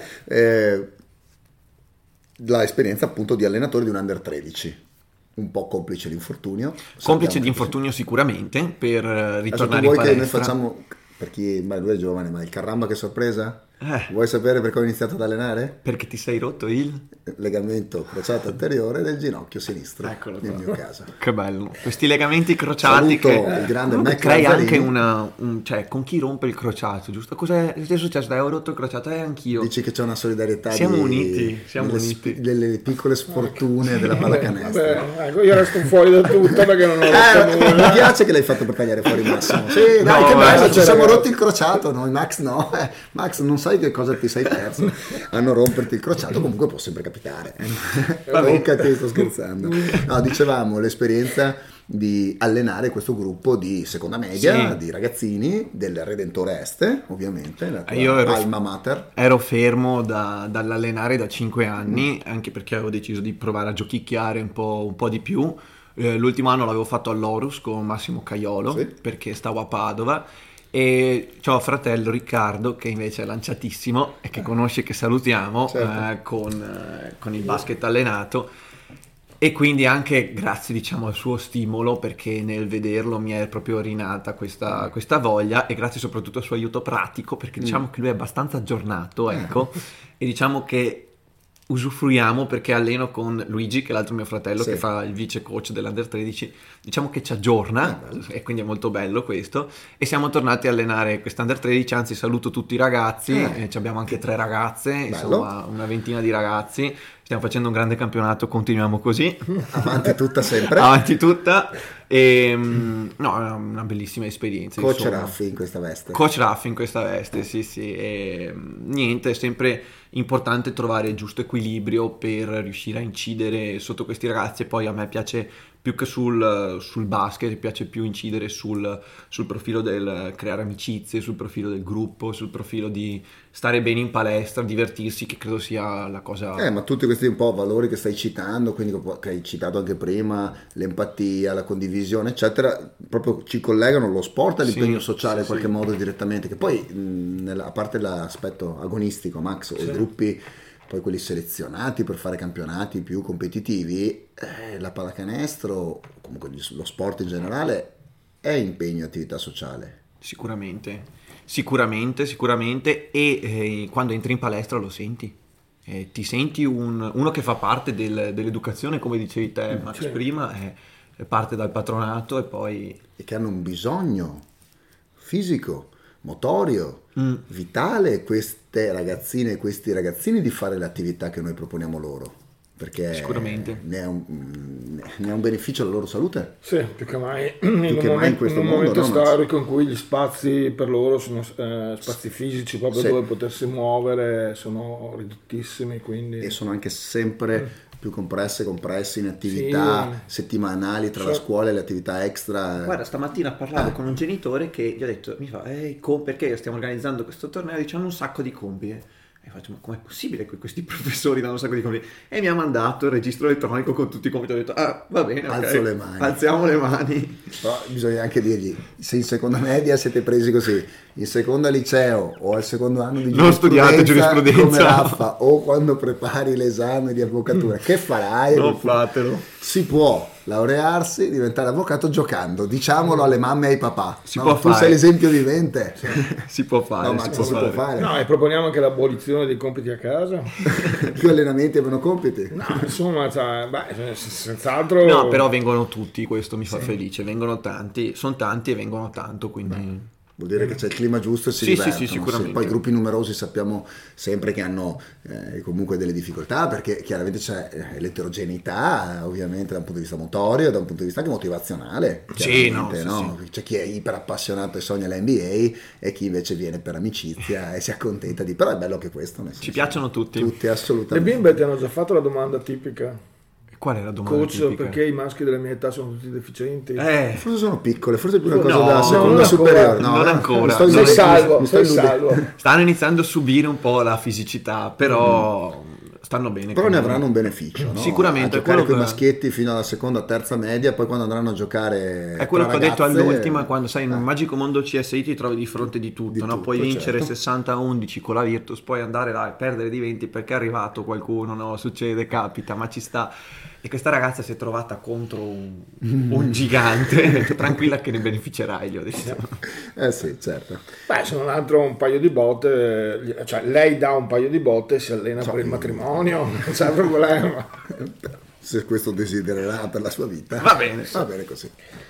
l'esperienza appunto di allenatore di un under 13, un po' complice l'infortunio, complice di infortunio sicuramente, per ritornare in palestra. Che noi facciamo, per chi, lui è giovane, ma il caramba che sorpresa? Vuoi sapere perché ho iniziato ad allenare? Perché ti sei rotto il legamento crociato anteriore del ginocchio sinistro. Eccolo nel mio caso. Che bello, questi legamenti crociati. Saluto il grande Mac crei Lazzarini. anche cioè, con chi rompe il crociato, giusto? Cos'è successo? Dai, ho rotto il crociato, anch'io. Dici che c'è una solidarietà, siamo uniti delle piccole sfortune della pallacanestro. Ecco, io resto fuori da tutto perché non ho rotto nulla. Mi piace che l'hai fatto per tagliare fuori Massimo. Sì, dai, no, che bello, ci siamo ragazzi. rotti il crociato, noi Max no. Max, non sai che cosa ti sei perso a non romperti il crociato, comunque può sempre capitare. Non sto scherzando. No, dicevamo l'esperienza di allenare questo gruppo di seconda media, sì, di ragazzini del Redentore Est, ovviamente, la tua io alma mater. Ero fermo dall'allenare da 5 anni, anche perché avevo deciso di provare a giochicchiare un po' di più. L'ultimo anno l'avevo fatto all'Orus con Massimo Caiolo, sì, perché stavo a Padova, e c'ho fratello Riccardo che invece è lanciatissimo e che conosce, che salutiamo, certo, con il basket allenato, e quindi anche grazie, diciamo, al suo stimolo, perché nel vederlo mi è proprio rinata questa voglia, e grazie soprattutto al suo aiuto pratico, perché diciamo che lui è abbastanza aggiornato, ecco, e diciamo che usufruiamo, perché alleno con Luigi, che è l'altro mio fratello, sì, che fa il vice coach dell'Under 13, diciamo che ci aggiorna, e quindi è molto bello questo, e siamo tornati a allenare quest'Under 13, anzi saluto tutti i ragazzi, abbiamo anche 3 ragazze, bello, insomma una ventina di ragazzi, stiamo facendo un grande campionato, continuiamo così. Avanti tutta sempre. Avanti tutta. E, no, è una bellissima esperienza. Coach insomma. Raffi in questa veste. Coach Raffi in questa veste, sì. E, niente, è sempre importante trovare il giusto equilibrio per riuscire a incidere sotto questi ragazzi, e poi a me piace più che sul basket, mi piace più incidere sul profilo del creare amicizie, sul profilo del gruppo, sul profilo di stare bene in palestra, divertirsi, che credo sia la cosa... Ma tutti questi un po' valori che stai citando, quindi che hai citato anche prima, l'empatia, la condivisione, eccetera, proprio ci collegano lo sport all'impegno sociale in qualche modo direttamente, che poi, a parte l'aspetto agonistico, Max, o i gruppi, poi quelli selezionati per fare campionati più competitivi, la pallacanestro, comunque lo sport in generale, è impegno e attività sociale. Sicuramente, e quando entri in palestra lo senti, ti senti uno che fa parte dell'educazione, come dicevi te Max prima, parte dal patronato, e poi... E che hanno un bisogno fisico, motorio, vitale, queste ragazzine e questi ragazzini, di fare le attività che noi proponiamo loro, perché sicuramente ne è un beneficio alla loro salute. Sì, più che mai in questo momento mondo, storico in cui gli spazi per loro sono spazi fisici proprio dove potersi muovere sono ridottissimi, quindi... e sono anche sempre più compressi in attività settimanali tra la scuola e le attività extra. Guarda, stamattina parlavo con un genitore che gli ho detto, mi fa, perché stiamo organizzando questo torneo, diciamo un sacco di compiti. E faccio, ma com'è possibile che questi professori danno un sacco di compiti? E mi ha mandato il registro elettronico con tutti i compiti. Ho detto, va bene, alzo le mani. Alziamo le mani. Però bisogna anche dirgli, se in seconda media siete presi così, in seconda liceo o al secondo anno di non studiate giurisprudenza come Raffa, o quando prepari l'esame di avvocatura, che farai? Non fatelo. Si può laurearsi, diventare avvocato giocando, diciamolo alle mamme e ai papà. Si può fare. Tu sei l'esempio vivente. Si può fare. No, ma si può fare. No, e proponiamo anche l'abolizione dei compiti a casa. Più allenamenti e meno compiti. No, insomma, senz'altro. No, però vengono tutti, questo mi fa felice. Vengono tanti, sono tanti e vengono tanto, quindi... Vuol dire che c'è il clima giusto e si Sì, divertono. sì, sicuramente. Poi gruppi numerosi sappiamo sempre che hanno comunque delle difficoltà, perché chiaramente c'è l'eterogeneità, ovviamente da un punto di vista motorio, da un punto di vista anche motivazionale. Sì, no? Sì. C'è chi è iper appassionato e sogna l'NBA e chi invece viene per amicizia e si accontenta di... Però è bello che questo. Nel senso, ci piacciono tutti. Tutti, Le assolutamente. bimbe ti hanno già fatto la domanda tipica. Qual è la domanda Coach, tipica? perché i maschi della mia età sono tutti deficienti? Forse sono piccole, forse è più una cosa No, da non seconda ancora. superiore. No, Non ancora. Mi Sei salvo, mi sei sto illudendo. salvo. Stanno iniziando a subire un po' la fisicità, però stanno bene. Però ne comunque. avranno un beneficio, no? Sicuramente, A giocare quello con i che- maschietti fino alla seconda, terza media, poi quando andranno a giocare È quello tra che ho detto ragazze, all'ultima, quando sei in un magico mondo CSI ti trovi di fronte di tutto, Di no? tutto, Puoi vincere certo. 60-11 con la Virtus, puoi andare là e perdere di 20 perché è arrivato qualcuno, no? Succede, capita, ma ci sta. E questa ragazza si è trovata contro un gigante, ho detto, tranquilla che ne beneficerai, gli ho detto. Sì, certo. Beh, se non altro un paio di botte, cioè lei dà un paio di botte e si allena per il matrimonio, non c'è problema. Se questo desidererà per la sua vita. Va bene. Va bene così.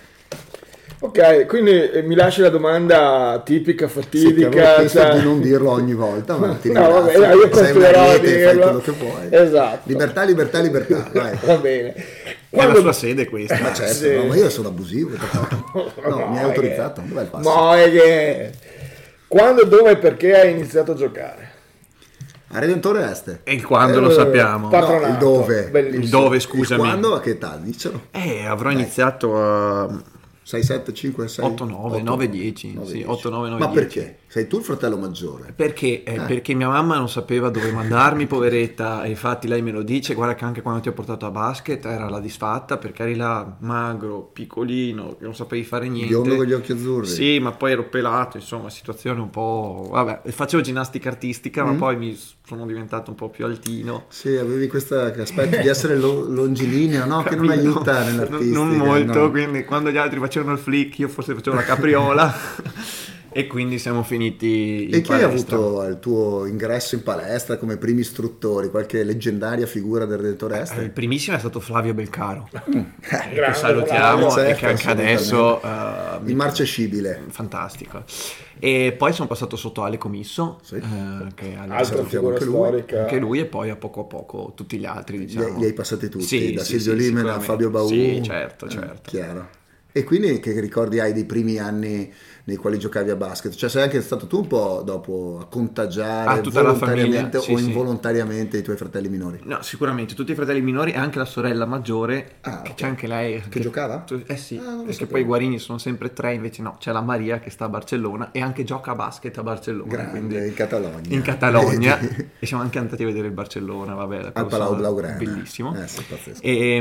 Ok, quindi mi lasci la domanda tipica, Sì, ti fatidica. avevo chiesto cioè- di non dirlo ogni volta, ma ti No, ringrazio. vabbè, io Sei una continuerò a rete, fai dirlo. quello che puoi. Esatto. Libertà, libertà, libertà. Vai. Va bene. È la Quando... sua sede questa. Ma certo, Sì. no, ma io sono abusivo. No, mi hai autorizzato. Dov'è il passo? No, è che... Quando, dove e perché hai iniziato a giocare? A Redentore Este. E il quando lo sappiamo. Patronato. No, il dove. Bellissimo. Il dove, E scusami. quando? A che età? Dicelo. Avrò iniziato a 6, 7, 5, 6? 8, 9, 9, 10. Sì, 8, 9, 9, Ma 10. perché? Sei tu il fratello maggiore? Perché? Perché mia mamma non sapeva dove mandarmi, poveretta, e infatti lei me lo dice, guarda che anche quando ti ho portato a basket era la disfatta, perché eri là magro, piccolino, che non sapevi fare niente. Biondo con gli occhi azzurri. Sì, ma poi ero pelato, insomma, situazione un po'... Vabbè, facevo ginnastica artistica, ma poi mi sono diventato un po' più altino. Sì, avevi questo aspetto di essere longilineo, no? Che non aiuta nell'artistica. Non molto, no. quindi quando gli altri facevano il flick, io forse facevo la capriola. E quindi siamo finiti in E chi hai palestra. avuto al tuo ingresso in palestra come primi istruttori? Qualche leggendaria figura del Redentore Il Este? primissimo è stato Flavio Belcaro, che Grande, salutiamo Flavio. e che anche Certo, adesso Immarcescibile. fantastico. E poi sono passato sotto Ale Comisso, Sì. che Altra salutiamo figura anche lui. storica. anche lui, e poi a poco tutti gli altri, diciamo. Li hai passati tutti, Sì, da sì, Silvio sì, Limena a sicuramente. Fabio Baù. Sì, certo, certo. Chiaro. E quindi che ricordi hai dei primi anni nei quali giocavi a basket? Cioè sei anche stato tu un po' dopo a contagiare Tutta la volontariamente famiglia, sì, o sì. involontariamente i tuoi fratelli minori? No, sicuramente tutti i fratelli minori e anche la sorella maggiore, Ah, che ok. c'è anche lei. Che giocava? Sì, Ah, non lo perché sapevo. poi i Guarini sono sempre tre, invece no, c'è la Maria che sta a Barcellona e anche gioca a basket a Barcellona. Grande, quindi- in Catalogna. In Catalogna. E siamo anche andati a vedere il Barcellona, vabbè. Al quello Palau sono- Blaugrana. Bellissimo. Sì, pazzesco.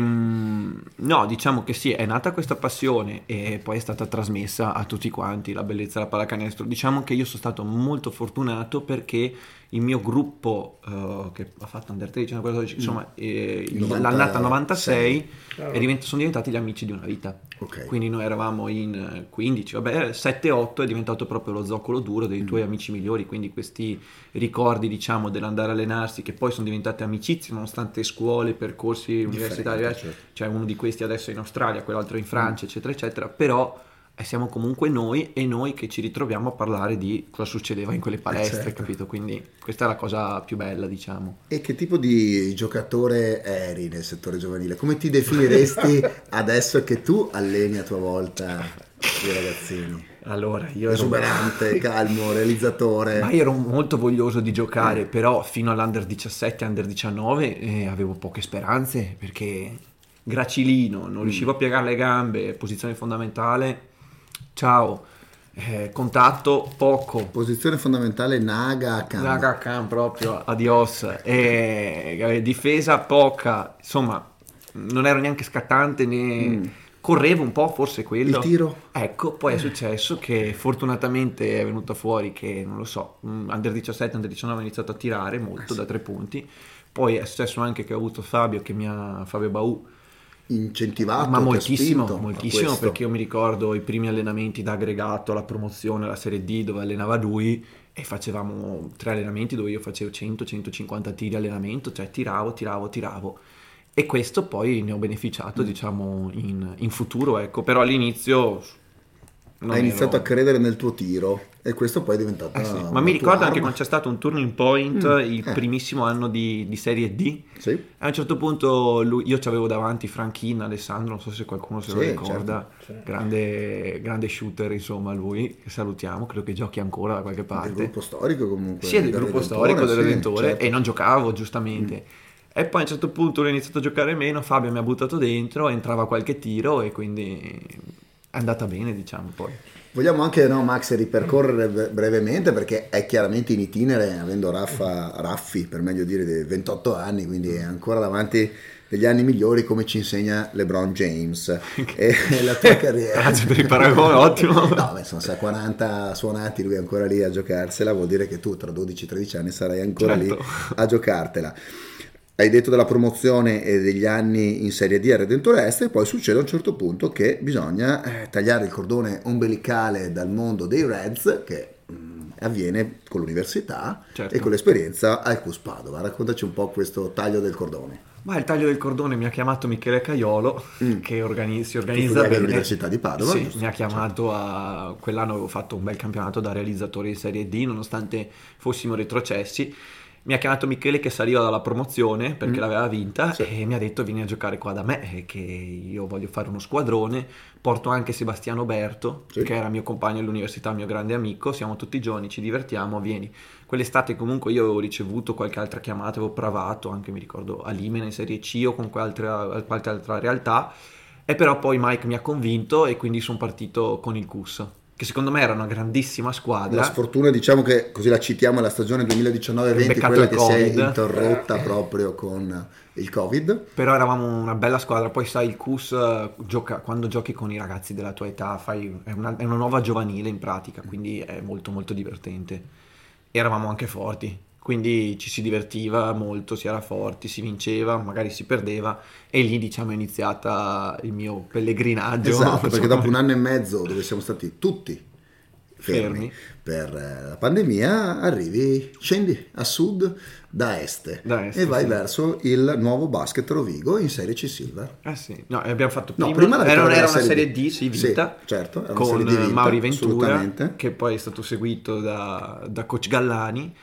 No, diciamo che sì, è nata questa passione e poi è stata trasmessa a tutti quanti, la bellezza della pallacanestro. Diciamo che io sono stato molto fortunato perché il mio gruppo che ha fatto Under 13, Under 14, insomma, 96. l'annata 96 sono diventati gli amici di una vita. Ok. Quindi noi eravamo in 15, vabbè, 7-8 è diventato proprio lo zoccolo duro dei tuoi amici migliori, quindi questi ricordi, diciamo, dell'andare a allenarsi, che poi sono diventate amicizie nonostante scuole, percorsi universitari, certo. cioè uno di questi adesso è in Australia, quell'altro in Francia, eccetera, eccetera, però siamo comunque noi e noi che ci ritroviamo a parlare di cosa succedeva in quelle palestre, certo. capito? Quindi questa è la cosa più bella, diciamo. E che tipo di giocatore eri nel settore giovanile? Come ti definiresti adesso che tu alleni a tua volta i ragazzini? Allora, io ero Esuberante, calmo, realizzatore. Ma io ero molto voglioso di giocare, però fino all'Under 17, Under 19 avevo poche speranze perché gracilino, non riuscivo a piegare le gambe, posizione fondamentale, ciao. contatto poco. Posizione fondamentale Naga-Kan proprio, adios. Difesa poca, insomma non ero neanche scattante né... Correvo un po', forse quello. Il tiro? Ecco, poi è successo che fortunatamente è venuto fuori che, non lo so, Under 17, Under 19 ho iniziato a tirare molto da 3 punti. Poi è successo anche che ho avuto Fabio Bau, incentivato, ma moltissimo, perché io mi ricordo i primi allenamenti da aggregato alla promozione, alla Serie D, dove allenava lui, e facevamo 3 allenamenti dove io facevo 100-150 tiri allenamento, cioè tiravo. E questo poi ne ho beneficiato, diciamo, in futuro, ecco. Però all'inizio hai iniziato a credere nel tuo tiro e questo poi è diventato ma mi ricordo anche quando c'è stato un turning point il primissimo anno di Serie D. Sì. A un certo punto io c'avevo davanti Franchin, Alessandro, non so se qualcuno se lo ricorda, certo. grande shooter, insomma, lui, che salutiamo, credo che giochi ancora da qualche parte. Del gruppo storico comunque. Sì, del gruppo storico del Redentore, certo. E non giocavo, giustamente. E poi a un certo punto ho iniziato a giocare meno, Fabio mi ha buttato dentro, entrava qualche tiro e quindi è andata bene, diciamo, poi. Vogliamo anche, Max, ripercorrere brevemente, perché è chiaramente in itinere, avendo Raffi, per meglio dire, dei 28 anni, quindi è ancora davanti degli anni migliori, come ci insegna LeBron James. E la tua carriera... Grazie per il paragone, ottimo. No, insomma, se a 40 suonati lui è ancora lì a giocarsela, vuol dire che tu tra 12-13 anni sarai ancora lì a giocartela. Hai detto della promozione e degli anni in Serie D a Redentore Est, e poi succede a un certo punto che bisogna tagliare il cordone ombelicale dal mondo dei Reds, che avviene con l'università, certo, e con l'esperienza al CUS Padova. Raccontaci un po' questo taglio del cordone. Ma il taglio del cordone mi ha chiamato Michele Caiolo, che si organizza bene all'Università di Padova. Sì, mi ha chiamato quell'anno avevo fatto un bel campionato da realizzatore in Serie D, nonostante fossimo retrocessi. Mi ha chiamato Michele, che saliva dalla promozione perché l'aveva vinta, sì, e mi ha detto: vieni a giocare qua da me, che io voglio fare uno squadrone, porto anche Sebastiano Berto, sì, che era mio compagno all'università, mio grande amico, siamo tutti giovani, ci divertiamo, vieni. Quell'estate comunque io avevo ricevuto qualche altra chiamata, avevo provato anche, mi ricordo, a Limena in Serie C o con qualche altra realtà, e però poi Mike mi ha convinto e quindi sono partito con il CUS, che secondo me era una grandissima squadra. La sfortuna, diciamo, che così la citiamo, la stagione 2019-20, quella che si è interrotta proprio con il Covid. Però eravamo una bella squadra, poi sai, il CUS quando giochi con i ragazzi della tua età è una nuova giovanile in pratica, quindi è molto molto divertente. Eravamo anche forti, quindi ci si divertiva molto, si era forti, si vinceva, magari si perdeva, e lì, diciamo, è iniziata il mio pellegrinaggio. Esatto, perché dopo un anno e mezzo dove siamo stati tutti fermi per la pandemia, scendi a sud da est e vai verso il nuovo Basket Rovigo in Serie C Silver. Sì, no, abbiamo fatto prima era una Serie D, sì, vinta, sì, certo, era con una serie D vinta, Mauri Ventura, che poi è stato seguito da coach Gallani,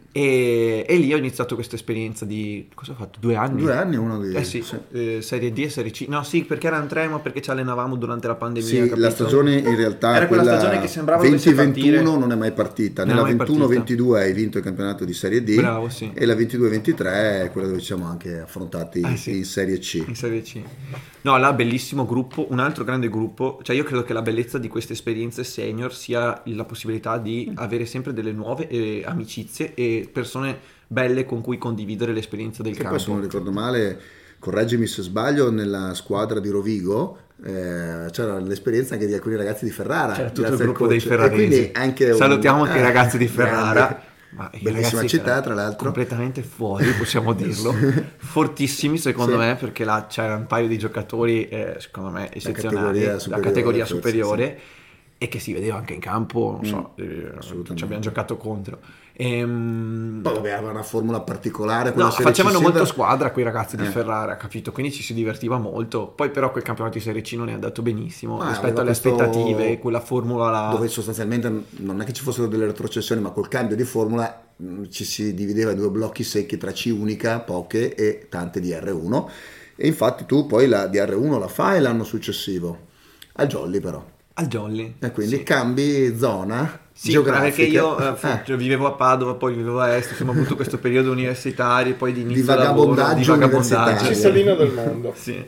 e lì ho iniziato questa esperienza di, cosa ho fatto? 2 anni? 2 anni, uno di... Serie D e Serie C, no, sì, perché erano 3, ma perché ci allenavamo durante la pandemia. Sì, la stagione in realtà era quella stagione che sembrava 2021 non è mai partita, nella 21-22 hai vinto il campionato di Serie D. Bravo, sì. E la 22-23 è quella dove ci siamo anche affrontati in Serie C. In Serie C. No, là, bellissimo gruppo, un altro grande gruppo. Cioè, io credo che la bellezza di queste esperienze senior sia la possibilità di avere sempre delle nuove amicizie e persone belle con cui condividere l'esperienza del campo. Poi, se non ricordo male, correggimi se sbaglio, nella squadra di Rovigo c'era l'esperienza anche di alcuni ragazzi di Ferrara. C'era tutto il gruppo dei ferraresi. Salutiamo anche i ragazzi di Ferrara. Ma bellissima città, tra l'altro, completamente fuori, possiamo dirlo. Fortissimi, secondo me, perché là c'era un paio di giocatori secondo me eccezionali, la categoria superiore, e che si vedeva anche in campo, non so, ci abbiamo giocato contro. Poi aveva una formula particolare, facevano molto squadra quei ragazzi di Ferrara, capito? Quindi ci si divertiva molto. Poi però quel campionato di Serie C non è andato benissimo rispetto alle aspettative, quella formula là, dove sostanzialmente non è che ci fossero delle retrocessioni, ma col cambio di formula ci si divideva in 2 blocchi secchi tra C unica, poche, e tante di R1, e infatti tu poi la di R1 la fai l'anno successivo al Jolly, però al Jolly, e quindi cambi zona. Sì, perché io vivevo a Padova, poi vivevo a Est, insomma, ho avuto questo periodo universitario, poi di inizio di vagabonaggio cittadino del mondo. Sì.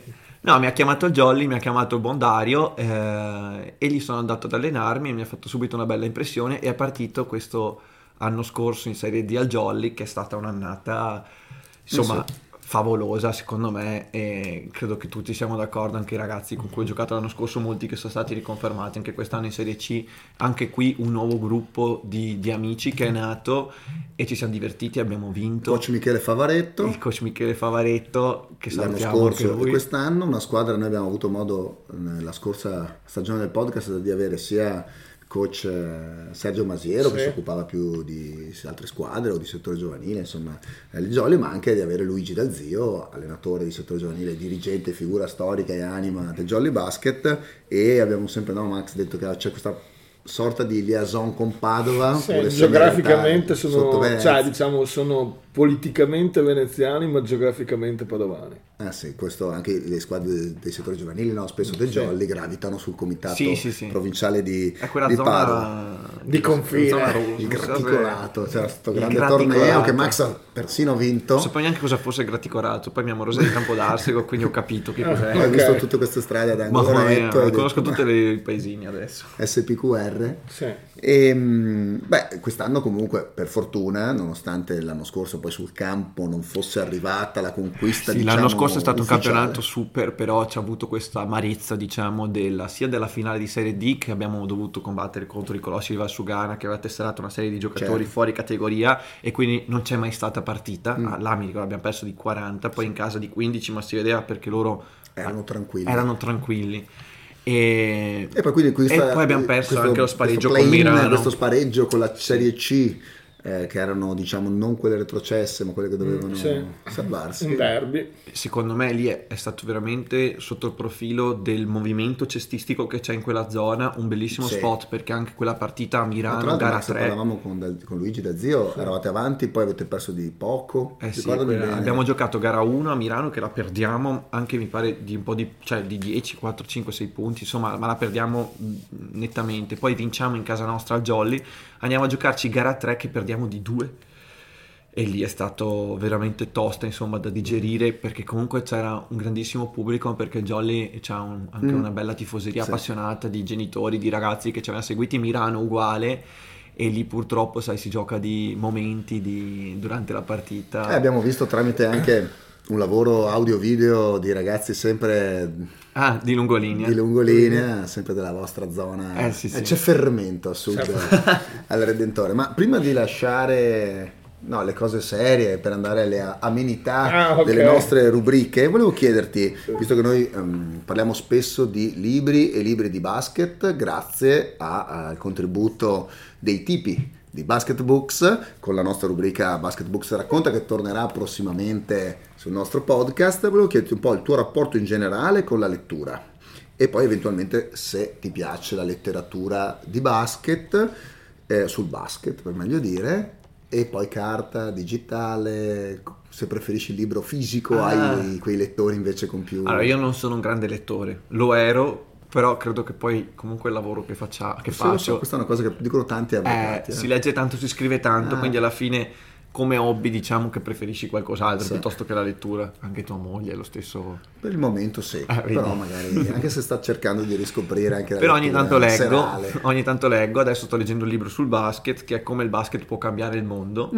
No, mi ha chiamato il Jolly, mi ha chiamato il buon Dario e gli sono andato ad allenarmi, mi ha fatto subito una bella impressione e è partito questo anno scorso in Serie D al Jolly, che è stata un'annata insomma favolosa secondo me, e credo che tutti siamo d'accordo, anche i ragazzi con cui ho giocato l'anno scorso, molti che sono stati riconfermati anche quest'anno in Serie C. Anche qui un nuovo gruppo di amici che è nato e ci siamo divertiti, abbiamo vinto. Coach Michele Favaretto, il coach Michele Favaretto, che l'anno salutiamo scorso anche lui. e quest'anno una squadra. Noi abbiamo avuto modo nella scorsa stagione del podcast di avere sia coach Sergio Masiero, che si occupava più di altre squadre o di settore giovanile, insomma, il Jolly, ma anche di avere Luigi D'Azio, allenatore di settore giovanile, dirigente, figura storica e anima del Jolly Basket. E abbiamo sempre, no, Max, detto che c'è questa sorta di liaison con Padova, geograficamente sono politicamente veneziani ma geograficamente padovani. Sì, questo anche le squadre dei settori giovanili, no, spesso del Jolly gravitano sul comitato provinciale di Padova, di confine, il graticolato. C'era questo grande torneo che Max ha persino vinto. Non sapevo neanche cosa fosse il graticolato, poi mi amorosa di Campodarsego, quindi ho capito che cos'è. Ho visto tutte queste strade ad Angoletto, conosco tutti i paesini adesso. SPQR. Sì. E quest'anno comunque, per fortuna, nonostante l'anno scorso poi sul campo non fosse arrivata la conquista, l'anno scorso è stato un campionato super, però c'è avuto questa amarezza, diciamo, sia della finale di Serie D, che abbiamo dovuto combattere contro i colossi di Valsugana, che aveva tesserato una serie di giocatori fuori categoria, e quindi non c'è mai stata partita. Là mi ricordo abbiamo perso di 40, poi in casa di 15, ma si vedeva perché loro erano tranquilli. E poi abbiamo perso anche lo spareggio con Mirano. Questo spareggio con la Serie C, che erano, diciamo, non quelle retrocesse ma quelle che dovevano salvarsi. Un derby. Secondo me lì è stato veramente, sotto il profilo del movimento cestistico che c'è in quella zona, un bellissimo spot, perché anche quella partita a Milano, gara 3, parlavamo con Luigi D'Azio, eravate avanti, poi avete perso di poco. Abbiamo giocato gara 1 a Milano, che la perdiamo anche, mi pare, di un po' di 10, 4, 5, 6 punti, insomma, ma la perdiamo nettamente. Poi vinciamo in casa nostra al Jolly, andiamo a giocarci gara 3 che perdiamo di 2, e lì è stato veramente tosta, insomma, da digerire, perché comunque c'era un grandissimo pubblico, perché Jolly c'ha anche una bella tifoseria appassionata di genitori, di ragazzi che ci avevano seguiti. Milano uguale, e lì purtroppo si gioca di momenti durante la partita. Abbiamo visto tramite anche un lavoro audio-video di ragazzi sempre di lungolinea, sempre della vostra zona. C'è fermento a sud al Redentore. Ma prima di lasciare le cose serie per andare alle amenità delle nostre rubriche, volevo chiederti, visto che noi parliamo spesso di libri e libri di basket, grazie al contributo dei tipi di Basket Books, con la nostra rubrica Basket Books racconta, che tornerà prossimamente sul nostro podcast, volevo chiederti un po' il tuo rapporto in generale con la lettura, e poi eventualmente se ti piace la letteratura di basket, sul basket per meglio dire, e poi carta, digitale, se preferisci il libro fisico, hai quei lettori invece con più... Allora, io non sono un grande lettore, lo ero, però credo che poi comunque il lavoro che faccio, questa è una cosa che dicono tanti avvocati, si legge tanto, si scrive tanto, quindi alla fine come hobby diciamo che preferisci qualcos'altro piuttosto che la lettura. Anche tua moglie è lo stesso? Per il momento però magari anche se sta cercando di riscoprire anche la però lettura ogni tanto leggo. Adesso sto leggendo un libro sul basket, che è come il basket può cambiare il mondo,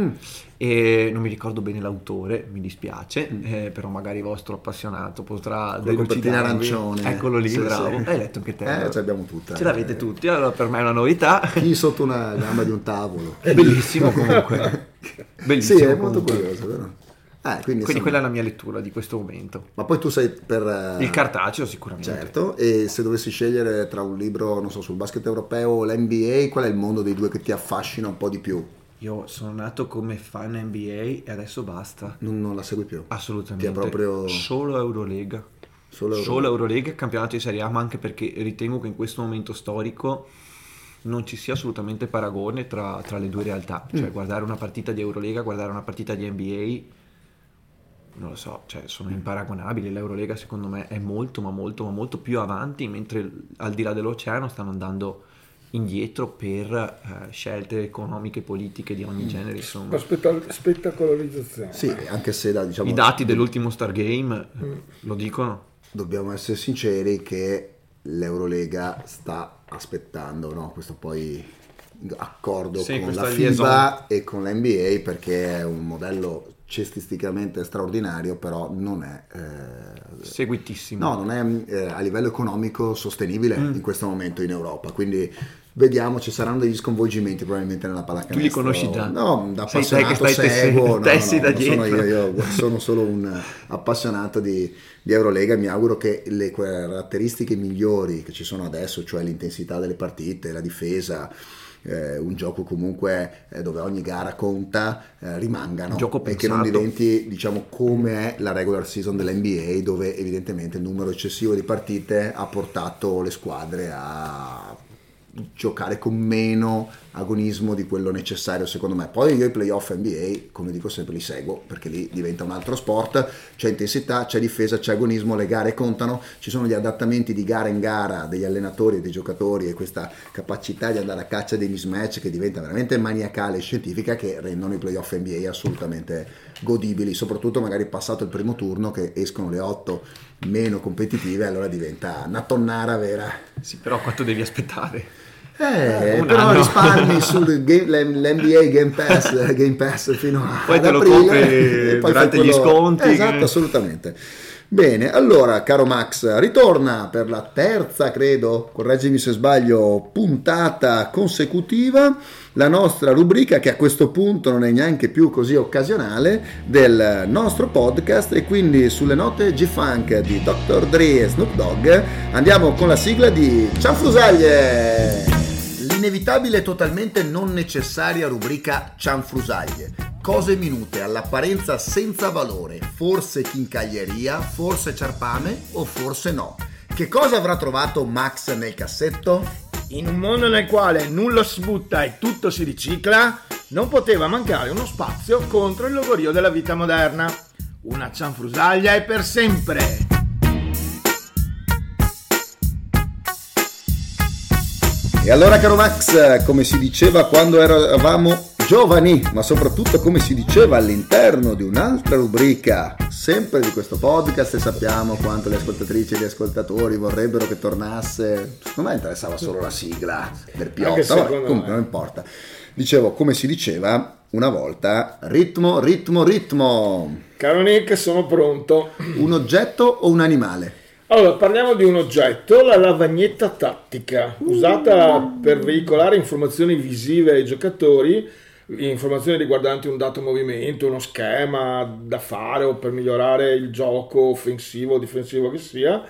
e non mi ricordo bene l'autore, mi dispiace, però magari vostro appassionato potrà delucidarvi. Arancione, eccolo lì, bravo. Hai letto anche te? Ce l'abbiamo tutta, ce l'avete tutti, allora per me è una novità. Chi sotto una gamba di un tavolo, è bellissimo comunque. Bellissimo, sì, è molto curioso, vero? Quindi quella è la mia lettura di questo momento. Ma poi tu sei per il cartaceo sicuramente. Certo. E se dovessi scegliere tra un libro, non so, sul basket europeo o l'NBA, qual è il mondo dei due che ti affascina un po' di più? Io sono nato come fan NBA e adesso basta. Non la segui più? Assolutamente. Ti è proprio... Solo Eurolega. Solo Eurolega e campionato di Serie A, ma anche perché ritengo che in questo momento storico non ci sia assolutamente paragone tra le due realtà. Cioè guardare una partita di Eurolega, guardare una partita di NBA, non lo so, cioè sono imparagonabili. L'Eurolega secondo me è molto ma molto più avanti, mentre al di là dell'oceano stanno andando indietro per scelte economiche e politiche di ogni genere, insomma. Spettacolarizzazione. Sì, anche se i dati dell'ultimo Star Game lo dicono. dobbiamo essere sinceri che l'Eurolega sta aspettando, no? Questo poi accordo con la FIBA e con la NBA, perché è un modello cestisticamente straordinario, però non è seguitissimo. No, non è a livello economico sostenibile in questo momento in Europa, quindi vediamo, ci saranno degli sconvolgimenti probabilmente nella pallacanestro. Tu li conosci già? No, da appassionato seguo, da dietro. Io sono solo un appassionato di Eurolega, e mi auguro che le caratteristiche migliori che ci sono adesso, cioè l'intensità delle partite, la difesa, un gioco comunque dove ogni gara conta, rimangano, e che non diventi, diciamo, come è la regular season dell'NBA, dove evidentemente il numero eccessivo di partite ha portato le squadre a giocare con meno agonismo di quello necessario, secondo me. Poi io i playoff NBA, come dico sempre, li seguo, perché lì diventa un altro sport, c'è intensità, c'è difesa, c'è agonismo, le gare contano, ci sono gli adattamenti di gara in gara degli allenatori e dei giocatori, e questa capacità di andare a caccia dei mismatch che diventa veramente maniacale e scientifica, che rendono i playoff NBA assolutamente godibili, soprattutto magari passato il primo turno, che escono le 8 meno competitive, allora diventa una tonnara vera. Sì, però quanto devi aspettare? Però risparmi sull'NBA Game Pass fino a poi te lo compri durante gli sconti. Esatto, assolutamente. Bene, allora, caro Max, ritorna per la terza, credo, correggimi se sbaglio, puntata consecutiva, la nostra rubrica, che a questo punto non è neanche più così occasionale, del nostro podcast, e quindi sulle note G-Funk di Dr. Dre e Snoop Dogg andiamo con la sigla di Cianfrusaglie! L'inevitabile e totalmente non necessaria rubrica Cianfrusaglie. Cose minute, all'apparenza senza valore, forse chincaglieria, forse ciarpame o forse no. Che cosa avrà trovato Max nel cassetto? In un mondo nel quale nulla si butta e tutto si ricicla, non poteva mancare uno spazio contro il logorio della vita moderna. Una cianfrusaglia è per sempre! E allora, caro Max, come si diceva quando eravamo giovani, ma soprattutto come si diceva all'interno di un'altra rubrica sempre di questo podcast, e sappiamo quanto le ascoltatrici e gli ascoltatori vorrebbero che tornasse, secondo me interessava solo la sigla del P8, comunque non importa. Dicevo, come si diceva una volta, ritmo, ritmo, ritmo. Caro Nick, sono pronto. Un oggetto o un animale? Allora, parliamo di un oggetto, la lavagnetta tattica, usata per veicolare informazioni visive ai giocatori, informazioni riguardanti un dato movimento, uno schema da fare, o per migliorare il gioco offensivo o difensivo che sia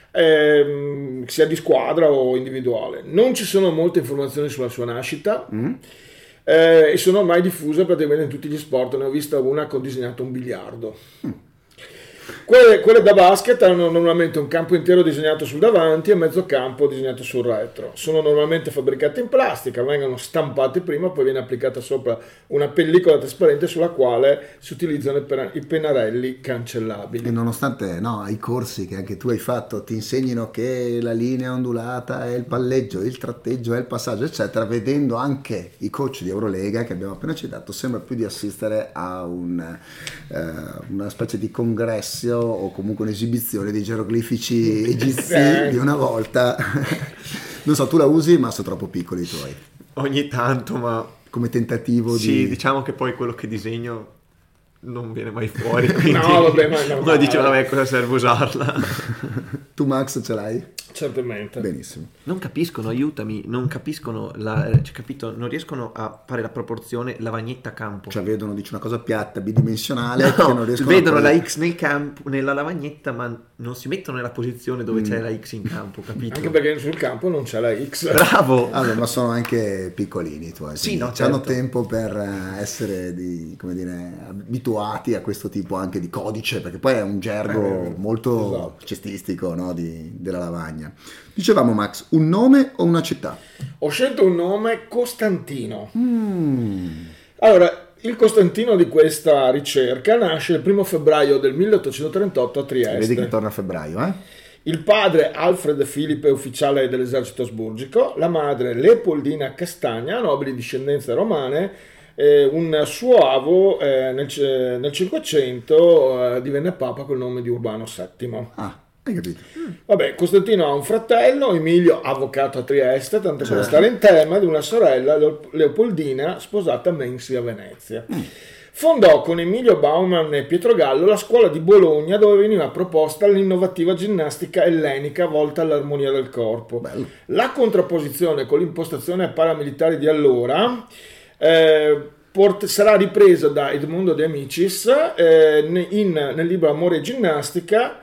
di squadra o individuale. Non ci sono molte informazioni sulla sua nascita, e sono ormai diffuse praticamente in tutti gli sport. Ne ho vista una che ho disegnato un biliardo. Quelle da basket hanno normalmente un campo intero disegnato sul davanti e mezzo campo disegnato sul retro. Sono normalmente fabbricate in plastica, vengono stampate prima, poi viene applicata sopra una pellicola trasparente sulla quale si utilizzano i pennarelli cancellabili. E nonostante i corsi che anche tu hai fatto ti insegnino che la linea ondulata è il palleggio, il tratteggio è il passaggio, eccetera, vedendo anche i coach di Eurolega che abbiamo appena citato, sembra più di assistere a una specie di congresso o comunque un'esibizione dei geroglifici egizi di una volta. Non so, tu la usi, ma sono troppo piccoli i tuoi. Ogni tanto, ma come tentativo di... Sì, diciamo che poi quello che disegno non viene mai fuori, quindi no, vabbè, ma no, uno dice vabbè, cosa serve usarla. Tu Max ce l'hai? Certamente. Benissimo. Non capiscono, aiutami, non capiscono capito, non riescono a fare la proporzione lavagnetta campo. Cioè vedono, dice, una cosa piatta, bidimensionale, no, che non riescono vedono la X nel campo, nella lavagnetta, ma non si mettono nella posizione dove c'è la X in campo, capito? Anche perché sul campo non c'è la X. Bravo! Allora, ma sono anche piccolini i tuoi. Sì, no, hanno certo. tempo per essere abituati a questo tipo anche di codice, perché poi è un gergo molto esatto. cestistico, no, della lavagna. Dicevamo, Max, un nome o una città? Ho scelto un nome: Costantino. Allora, il Costantino di questa ricerca nasce il 1 febbraio del 1838 a Trieste. Vedi che torna a febbraio, eh? Il padre, Alfred Philipp, è ufficiale dell'esercito asburgico, la madre, Leopoldina Castagna, nobili discendenze romane. Un suo avo nel 500 divenne papa col nome di Urbano VII. Hai capito? Vabbè, Costantino ha un fratello, Emilio, avvocato a Trieste, tanto per stare in tema, di una sorella, Leopoldina, sposata a Mensi a Venezia. Fondò con Emilio Baumann e Pietro Gallo la scuola di Bologna, dove veniva proposta l'innovativa ginnastica ellenica volta all'armonia del corpo. Bello. La contrapposizione con l'impostazione paramilitare di allora sarà ripresa da Edmondo De Amicis nel libro Amore e ginnastica,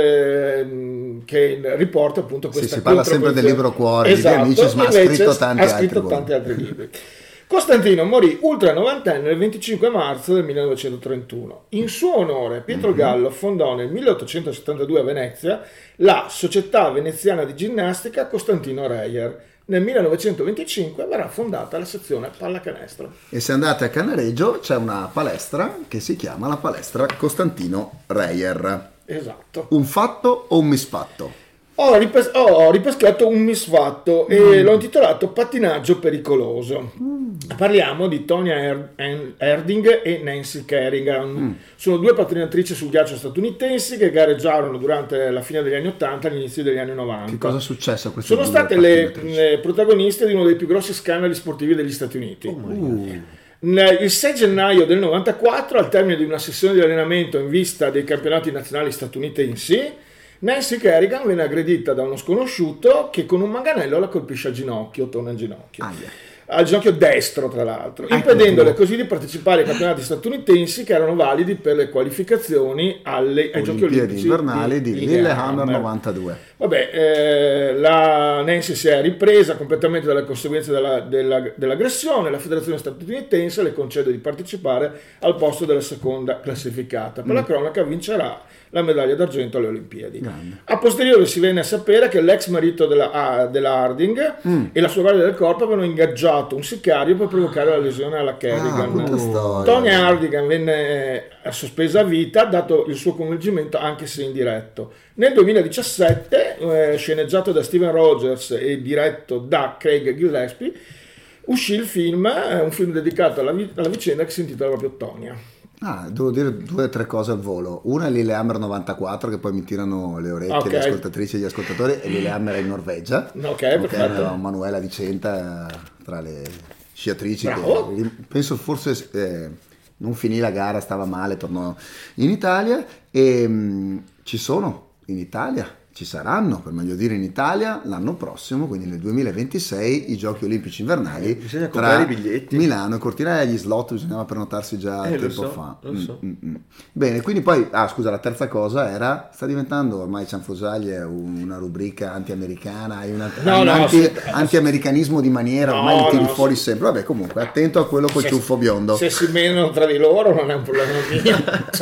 che riporta appunto questa si parla sempre del libro Cuore di De Amicis, ma ha scritto tanti altri libri. Costantino morì ultra novantenne il 25 marzo del 1931. In suo onore Pietro Gallo fondò nel 1872 a Venezia la Società Veneziana di Ginnastica Costantino Reyer. Nel 1925 verrà fondata la sezione pallacanestro. E se andate a Cannareggio c'è una palestra che si chiama la palestra Costantino Reyer. Esatto. Un fatto o un misfatto? Ho ripescato un misfatto e l'ho intitolato Pattinaggio pericoloso. Parliamo di Tonya Herding e Nancy Kerrigan. Sono due pattinatrici sul ghiaccio statunitensi che gareggiarono durante la fine degli anni 80 e all'inizio degli anni 90. Che cosa è successo a queste Sono state le protagoniste di uno dei più grossi scandali sportivi degli Stati Uniti. Il 6 gennaio del 94, al termine di una sessione di allenamento in vista dei campionati nazionali statunitensi, Nancy Kerrigan viene aggredita da uno sconosciuto che con un manganello la colpisce al ginocchio, torna al ginocchio. Al ginocchio destro, tra l'altro, impedendole così di partecipare ai campionati statunitensi che erano validi per le qualificazioni ai Giochi Olimpici invernali di Lillehammer 92. Vabbè, la Nancy si è ripresa completamente dalle conseguenze dell'aggressione. La federazione statunitense le concede di partecipare al posto della seconda classificata. Per la cronaca vincerà la medaglia d'argento alle Olimpiadi. Grande. A posteriori si venne a sapere che l'ex marito della Harding e la sua guardia del corpo avevano ingaggiato un sicario per provocare la lesione alla Kerrigan. Tonya Harding venne sospesa a vita dato il suo coinvolgimento anche se indiretto. Nel 2017, sceneggiato da Steven Rogers e diretto da Craig Gillespie, uscì il film, un film dedicato alla vicenda che si intitola proprio Tonya. Devo dire 2 o 3 cose al volo. Una è Lillehammer 94, che poi mi tirano le orecchie le ascoltatrici e gli ascoltatori, e Lillehammer è in Norvegia. Perfetto. Manuela Vicenta tra le sciatrici che, penso forse non finì la gara, stava male, tornò in Italia e ci saranno, per meglio dire, in Italia l'anno prossimo, quindi nel 2026, i Giochi Olimpici Invernali tra i biglietti. Milano e Cortina. Gli slot bisognava prenotarsi già tempo fa. Lo so. Bene, quindi poi, scusa, la terza cosa sta diventando ormai Cianfrusaglie una rubrica anti-americana, hai anti-americanismo di maniera, ormai li tiri fuori sempre. Vabbè, comunque, attento a quello col ciuffo biondo. Se si menano tra di loro non è un problema mio.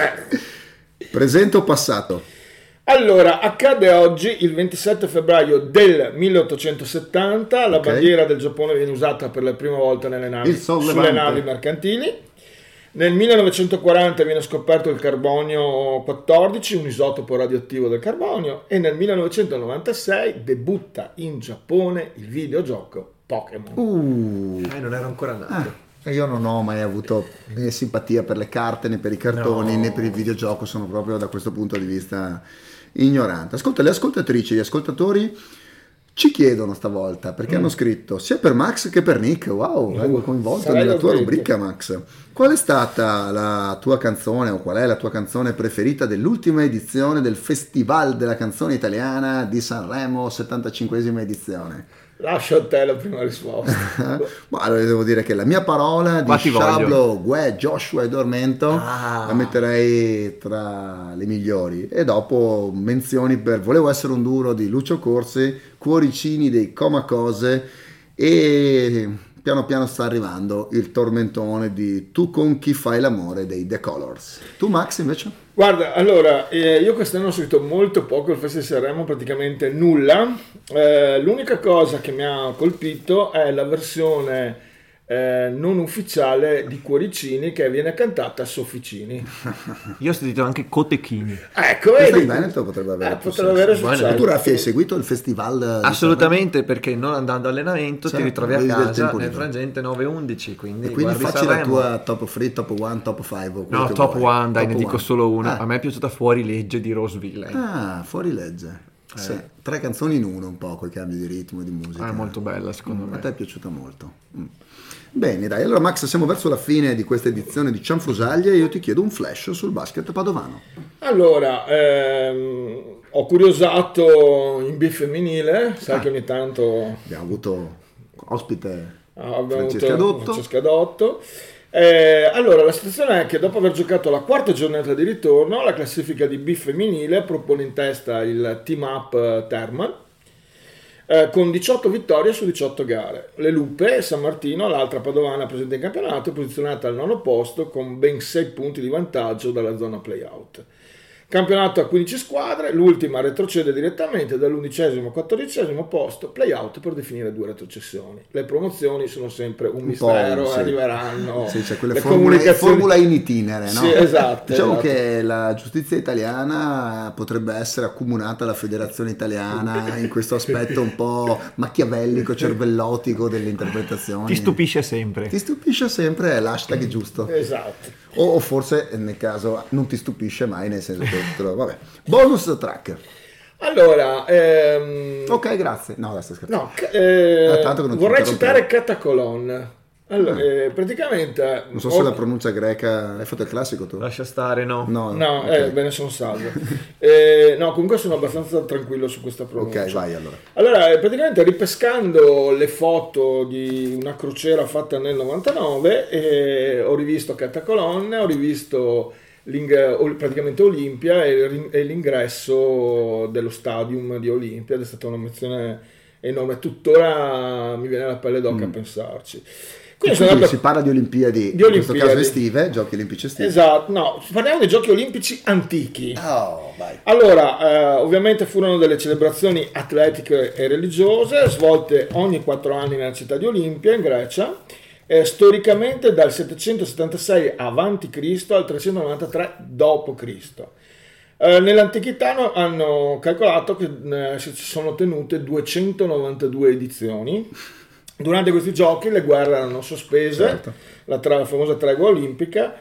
Presente o passato? Allora, accade oggi, il 27 febbraio del 1870, la bandiera del Giappone viene usata per la prima volta sulle navi mercantili. Nel 1940 viene scoperto il carbonio 14, un isotopo radioattivo del carbonio, e nel 1996 debutta in Giappone il videogioco Pokémon. Non ero ancora nato. Io non ho mai avuto né simpatia per le carte, né per i cartoni, né per il videogioco, sono proprio da questo punto di vista ignorante. Ascolta, le ascoltatrici e gli ascoltatori ci chiedono stavolta, perché hanno scritto sia per Max che per Nick. Wow, vengo coinvolto nella tua rubrica, Max. Qual è stata la tua canzone, o qual è la tua canzone preferita dell'ultima edizione del Festival della Canzone Italiana di Sanremo, 75esima edizione? Lascio a te la prima risposta. Ma allora devo dire che la mia parola di Sciablo, Gue, Joshua e Dormento la metterei tra le migliori, e dopo menzioni per Volevo essere un duro di Lucio Corsi, Cuoricini dei Comacose, e piano piano sta arrivando il tormentone di Tu con chi fai l'amore dei The Colors. Tu, Max, invece? Guarda, allora, io quest'anno ho seguito molto poco il Festival di Sanremo, praticamente nulla. L'unica cosa che mi ha colpito è la versione non ufficiale di Cuoricini, che viene cantata a Sofficini. Io ho sentito anche Cotechini. Ecco, Questo vedi? in Veneto potrebbe avere successo. Tu Raffi hai seguito il festival? Assolutamente, perché non andando allenamento Certo, ti ritrovi a avevi del casa tempo nel libero. frangente 9-11, quindi E quindi guardi facci la Sanremo. tua top 3, top 1, top 5. No, top 1, dai, ne dico solo una. Ah. A me è piaciuta Fuori legge di Rose Villain. Ah, fuori legge. Sì, 3 canzoni in uno, un po' col cambio di ritmo e di musica. È molto bella, secondo me. A te è piaciuta molto. Bene, dai, allora Max, siamo verso la fine di questa edizione di Cianfrusaglie e io ti chiedo un flash sul basket padovano. Allora, ho curiosato in B femminile, sai che ogni tanto Abbiamo avuto ospite abbiamo Francesca avuto Dotto. Francesca Dotto. Allora, la situazione è che dopo aver giocato la quarta giornata di ritorno, la classifica di B femminile propone in testa il team up Terman, con 18 vittorie su 18 gare. Le Lupe, San Martino, l'altra padovana presente in campionato, è posizionata al 9° posto con ben 6 punti di vantaggio dalla zona playout. Campionato a 15 squadre, l'ultima retrocede direttamente dall'11° al 14° posto, playout per definire 2 retrocessioni. Le promozioni sono sempre un mistero, sì. Arriveranno Sì, c'è quelle le formula in itinere, no? Sì, esatto. Diciamo esatto. che la giustizia italiana potrebbe essere accomunata alla federazione italiana in questo aspetto un po' machiavellico, cervellotico delle interpretazioni. Ti stupisce sempre. Ti stupisce sempre, è l'hashtag giusto. Esatto. O forse nel caso non ti stupisce mai, nel senso che vabbè. Bonus track. Allora, Ok, grazie. No, adesso scherzo. no, tanto che non ti vorrei interromperò. citare Catacolon. Allora, praticamente Non so se la pronuncia greca. Hai fatto il classico tu? Lascia stare, no? No, ok. bene, sono salvo. No, comunque sono abbastanza tranquillo su questa pronuncia. Ok, vai allora. Allora, praticamente ripescando le foto di una crociera fatta nel 99, ho rivisto Catacolon, ho rivisto praticamente Olimpia e l'ingresso dello stadium di Olimpia, ed è stata un'emozione enorme. Tuttora mi viene la pelle d'oca a pensarci. Quindi sono andato- Si parla di Olimpiadi, in questo caso estive, giochi olimpici estivi. Esatto, no, parliamo dei giochi olimpici antichi. Oh, vai. Allora, ovviamente furono delle celebrazioni atletiche e religiose svolte ogni 4 anni nella città di Olimpia in Grecia, storicamente dal 776 a.C. al 393 d.C. Nell'antichità hanno calcolato che si sono tenute 292 edizioni. Durante questi giochi le guerre erano sospese, Certo. la famosa tregua olimpica,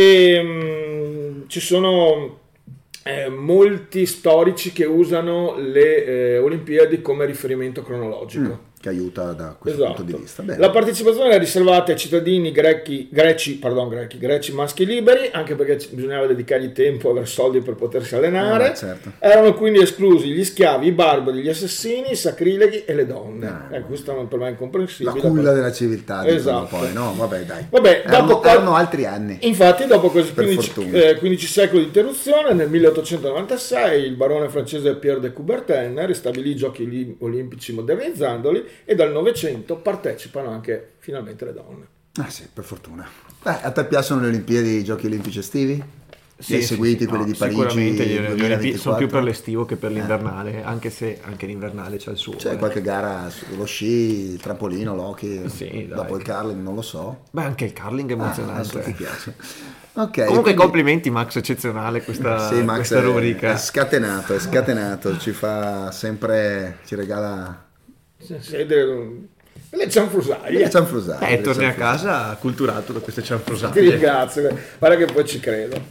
e ci sono molti storici che usano le Olimpiadi come riferimento cronologico. Che aiuta da questo Esatto. punto di vista. Bene. La partecipazione era riservata ai cittadini greci maschi liberi, anche perché bisognava dedicargli tempo, avere soldi per potersi allenare. Certo. Erano quindi esclusi gli schiavi, i barbari, gli assassini, i sacrileghi e le donne. Questo per me è La incomprensibile. culla della civiltà, dicono Esatto. poi, no? Vabbè, dai. Vabbè, erano altri anni. Infatti, dopo quasi Per 15, fortuna. 15 secoli di interruzione, nel 1896 il barone francese Pierre de Coubertin ristabilì i giochi olimpici modernizzandoli, e dal Novecento partecipano anche finalmente le donne. Ah sì, per fortuna. A te piacciono le Olimpiadi, i giochi olimpici estivi? Li hai seguiti, quelli di Parigi sicuramente gli 2024? sono più per l'estivo che per l'invernale, anche se anche l'invernale c'è il suo. C'è qualche gara sullo sci, il trampolino, l'hockey, Sì, dai. dopo il curling, non lo so. Beh, anche il curling è Adesso emozionante. ti piace. Ok. Comunque quindi- complimenti Max, eccezionale questa, Sì, Max questa rubrica. è scatenato, ci fa sempre, ci regala Le cianfrusaglie. le cianfrusaglie. Torni a casa acculturato da queste Ti cianfrusaglie. ringrazio, guarda che poi ci credo.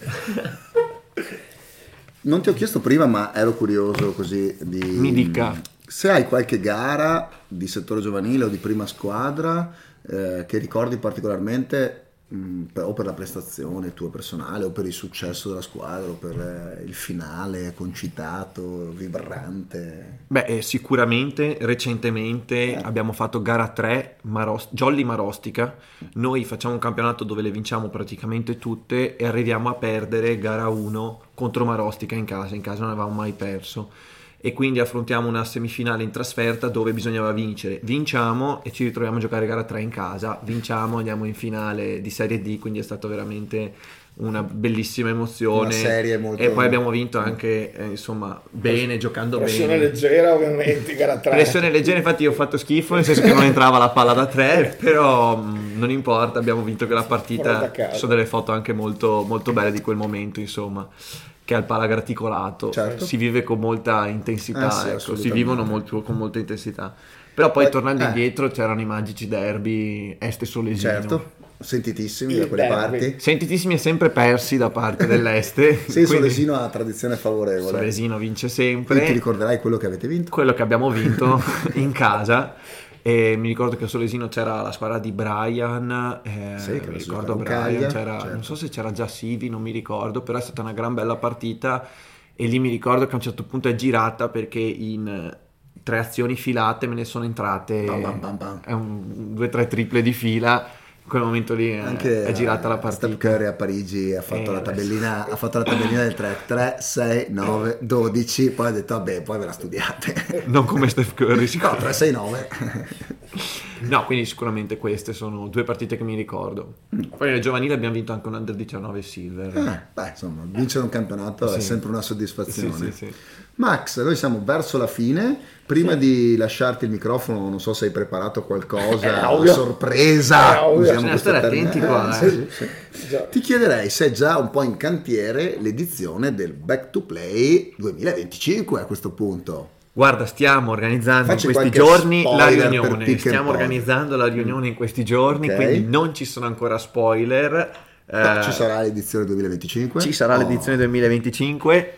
Non ti ho chiesto prima, ma ero curioso così di... Mi dica. Se hai qualche gara di settore giovanile o di prima squadra che ricordi particolarmente, o per la prestazione tua personale, o per il successo della squadra, o per il finale concitato, vibrante. Beh, sicuramente recentemente abbiamo fatto gara 3 Jolly Marostica. Noi facciamo un campionato dove le vinciamo praticamente tutte e arriviamo a perdere gara 1 contro Marostica in casa non avevamo mai perso. e quindi affrontiamo una semifinale in trasferta dove bisognava vincere. Vinciamo e ci ritroviamo a giocare gara 3 in casa, vinciamo, andiamo in finale di Serie D, quindi è stato veramente una bellissima emozione, una serie molto... e poi abbiamo vinto anche insomma bene, giocando pressione bene. Leggera ovviamente, gara 3. Pressione leggera, infatti io ho fatto schifo, nel senso che non entrava la palla da 3, però non importa, abbiamo vinto quella partita. Ci sono delle foto anche molto, molto belle di quel momento, insomma, che al Palagraticolato si vive con molta intensità, sì, ecco, si vivono con molta intensità. Però poi tornando indietro c'erano i magici derby Est e Solesino. Certo, sentitissimi da quelle parti. Sentitissimi e sempre persi da parte dell'Est. Sì, Solesino ha tradizione favorevole. Solesino vince sempre. E ti ricorderai quello che avete vinto? Quello che abbiamo vinto in casa. E mi ricordo che a Solesino c'era la squadra di Brian, che mi ricordo Brian, non so se c'era già Sivi, non mi ricordo, però è stata una gran bella partita e lì mi ricordo che a un certo punto è girata perché in 3 azioni filate me ne sono entrate 2 o 3 triple di fila. In quel momento lì è girata la partita. Steph Curry a Parigi ha fatto la tabellina del 3, 6, 9, 12, poi ha detto vabbè, poi ve la studiate. Non come Steph Curry, no, 3, 6, 9. No, quindi sicuramente queste sono 2 partite che mi ricordo. Poi nel giovanile abbiamo vinto anche un Under 19 Silver. Insomma, vincere un campionato è sempre una soddisfazione. Sì. Max, noi siamo verso la fine. Prima di lasciarti il microfono, non so se hai preparato qualcosa, sorpresa. Bisogna stare attenti qua. Sì. Ti chiederei se è già un po' in cantiere l'edizione del Back to Play 2025 a questo punto. Guarda, stiamo organizzando in questi giorni la riunione. Stiamo organizzando la riunione in questi giorni, quindi non ci sono ancora spoiler. Ci sarà l'edizione 2025? Ci sarà l'edizione 2025.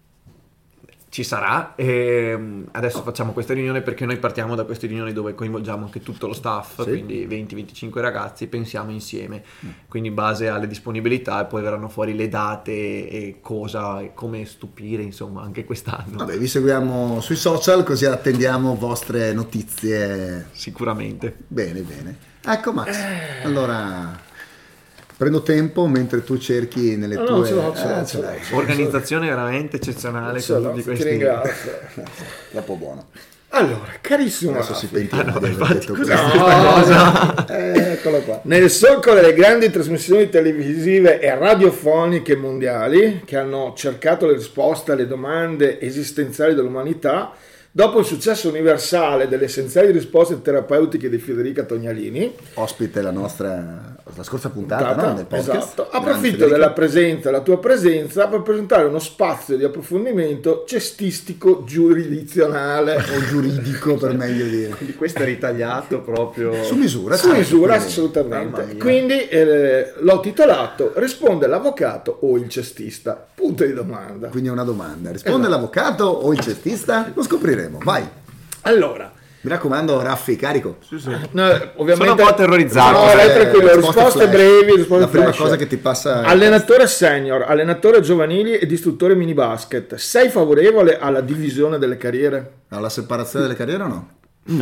Ci sarà, e adesso facciamo questa riunione perché noi partiamo da queste riunioni dove coinvolgiamo anche tutto lo staff, quindi 20-25 ragazzi, pensiamo insieme, quindi in base alle disponibilità, e poi verranno fuori le date e cosa e come stupire, insomma, anche quest'anno. Vabbè, vi seguiamo sui social così attendiamo vostre notizie. Sicuramente. Bene. Ecco Max, allora... Prendo tempo mentre tu cerchi nelle tue... Ce l'ho. Organizzazione veramente eccezionale. Ti ringrazio. Troppo buono. Allora, carissimo. Adesso si pentirà di aver detto cosa. Eccolo qua. Nel solco delle grandi trasmissioni televisive e radiofoniche mondiali che hanno cercato le risposte alle domande esistenziali dell'umanità, dopo il successo universale delle essenziali risposte terapeutiche di Federica Tognalini, ospite la scorsa puntata, no? Nel podcast. Esatto. Approfitto della tua presenza per presentare uno spazio di approfondimento cestistico giurisdizionale o giuridico per meglio dire. Quindi questo è ritagliato proprio su misura, assolutamente. Quindi l'ho titolato "Risponde l'avvocato o il cestista?" Punto di domanda. Quindi è una domanda. Risponde l'avvocato o il cestista? Lo scopriremo. Vai. Allora, mi raccomando, Raffi, carico. No, ovviamente sono un po' terrorizzato. No, tranquillo, risposte brevi, la prima cosa che ti passa. Allenatore senior, allenatore giovanili ed istruttore mini basket. Sei favorevole alla divisione delle carriere? Alla separazione delle carriere o no?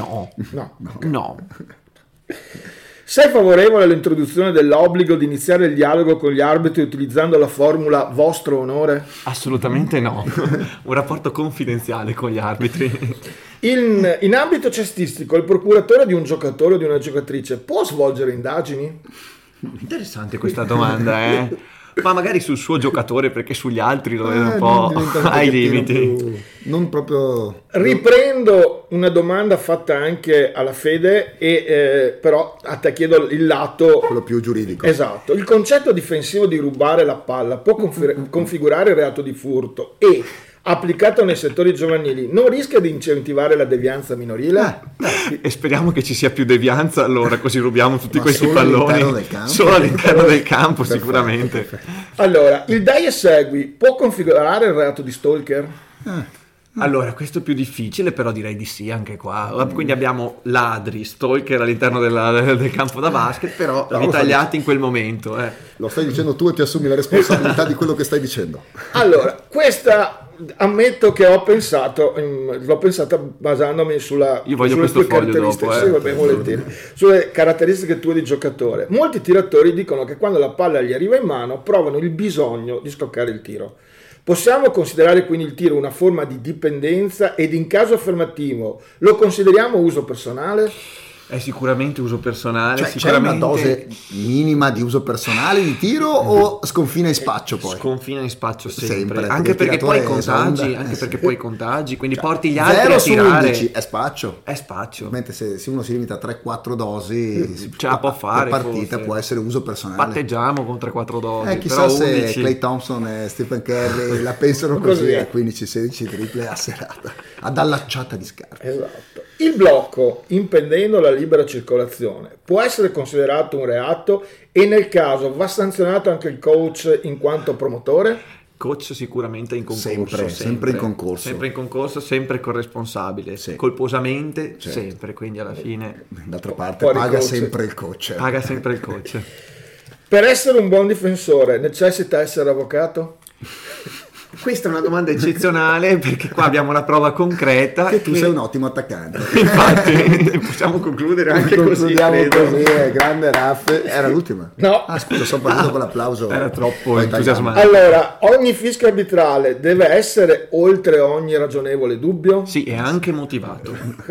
No. Sei favorevole all'introduzione dell'obbligo di iniziare il dialogo con gli arbitri utilizzando la formula vostro onore? Assolutamente no. Un rapporto confidenziale con gli arbitri. In ambito cestistico, il procuratore di un giocatore o di una giocatrice può svolgere indagini? Interessante questa domanda, ma magari sul suo giocatore, perché sugli altri lo vedo un po' ai limiti. Non proprio. Riprendo una domanda fatta anche alla Fede, però a te chiedo il lato quello più giuridico. Esatto. Il concetto difensivo di rubare la palla può configurare il reato di furto e, applicato nei settori giovanili, non rischia di incentivare la devianza minorile? E speriamo che ci sia più devianza, allora, così rubiamo tutti questi palloni solo all'interno del campo. Sicuramente. Perfetto. Allora, il dai e segui può configurare il reato di stalker? Allora, questo è più difficile, però direi di sì anche qua. Quindi abbiamo ladri, stalker all'interno del campo da basket, però ritagliati in quel momento. Lo stai dicendo tu e ti assumi la responsabilità di quello che stai dicendo. Allora, questa ammetto che l'ho pensata basandomi sulle tue caratteristiche, sulle caratteristiche tue di giocatore. Molti tiratori dicono che quando la palla gli arriva in mano provano il bisogno di scoccare il tiro. Possiamo considerare quindi il tiro una forma di dipendenza ed in caso affermativo lo consideriamo uso personale? È sicuramente uso personale, Cioè, sicuramente... c'è una dose minima di uso personale di tiro o sconfina in spaccio poi? Sconfina in spaccio sempre, Sempre, anche perché poi contagi, sonda, anche sì. perché poi contagi, quindi porti gli altri 0 a su tirare. 11 è spaccio. È spaccio. Mentre se uno si limita a 3-4 dosi Ce la può fare, per partita forse. può essere uso personale. Patteggiamo con 3-4 dosi, Chissà però se 11... Klay Thompson e Stephen Curry la pensano così a 15-16 triple a serata, ad allacciata di scarpe. Esatto. Il blocco, impedendo la libera circolazione, può essere considerato un reato e nel caso va sanzionato anche il coach in quanto promotore? Coach sicuramente in concorso, Sempre in concorso. sempre in concorso, sempre corresponsabile, Sì. colposamente, Certo. sempre, quindi alla fine D'altra parte Fuori paga coach. sempre il coach. paga sempre il coach. Per essere un buon difensore necessita essere avvocato? Questa è una domanda eccezionale perché qua abbiamo la prova concreta Che tu sei un ottimo attaccante. infatti possiamo concludere anche così, Concludiamo credo. così, grande Raff. Era l'ultima? No. Ah, scusa, sono partito con l'applauso. Era troppo Poi entusiasmante. Allora, ogni fischio arbitrale deve essere oltre ogni ragionevole dubbio? Sì, è anche motivato.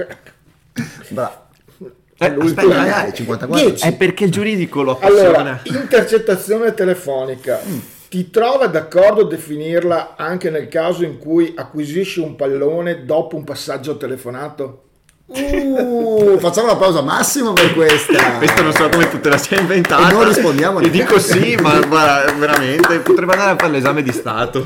Bravo. Aspetta, Magari 54. 10. è perché il giuridico lo appassiona. Allora, intercettazione telefonica. Ti trova d'accordo a definirla anche nel caso in cui acquisisci un pallone dopo un passaggio telefonato? Facciamo una pausa Massimo per questa. Questo non so come tu te la sei inventata. E non rispondiamo Ti neanche. dico sì, ma guarda, veramente potrebbe andare a fare l'esame di Stato.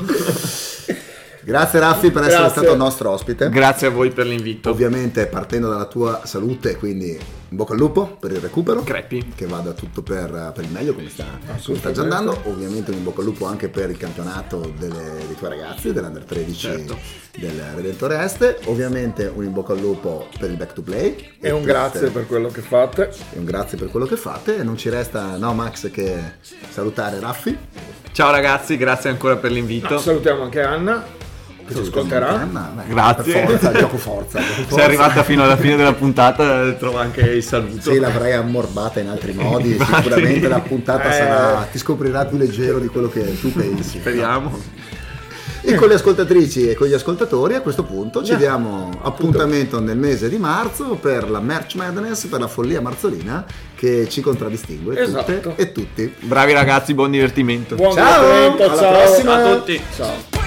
Grazie Raffi per essere Grazie. stato nostro ospite. Grazie a voi per l'invito. Ovviamente partendo dalla tua salute, quindi in bocca al lupo per il recupero. Crepi. Che vada tutto per il meglio come sta già andando. Ovviamente un in bocca al lupo anche per il campionato dei tuoi ragazzi, dell'Under 13 Certo. del Redentore Est. Ovviamente un in bocca al lupo per il back to play. E un grazie per quello che fate. E un grazie per quello che fate. E non ci resta, no Max, che salutare Raffi. Ciao ragazzi, grazie ancora per l'invito. Salutiamo anche Anna che ci ascolterà. Anna, beh, Grazie. Per forza, gioco forza. Sei arrivata fino alla fine della puntata, trovo anche il saluto. Sì, l'avrei ammorbata in altri modi. Infatti. Sicuramente la puntata sarà, ti scoprirà più leggero di quello che tu pensi. Speriamo. E con le ascoltatrici e con gli ascoltatori a questo punto ci diamo appuntamento nel mese di marzo per la Merch Madness, per la follia marzolina che ci contraddistingue Esatto. tutte e tutti. Bravi ragazzi, buon divertimento. Buon Ciao, divertimento, alla ciao prossima. A tutti. Ciao.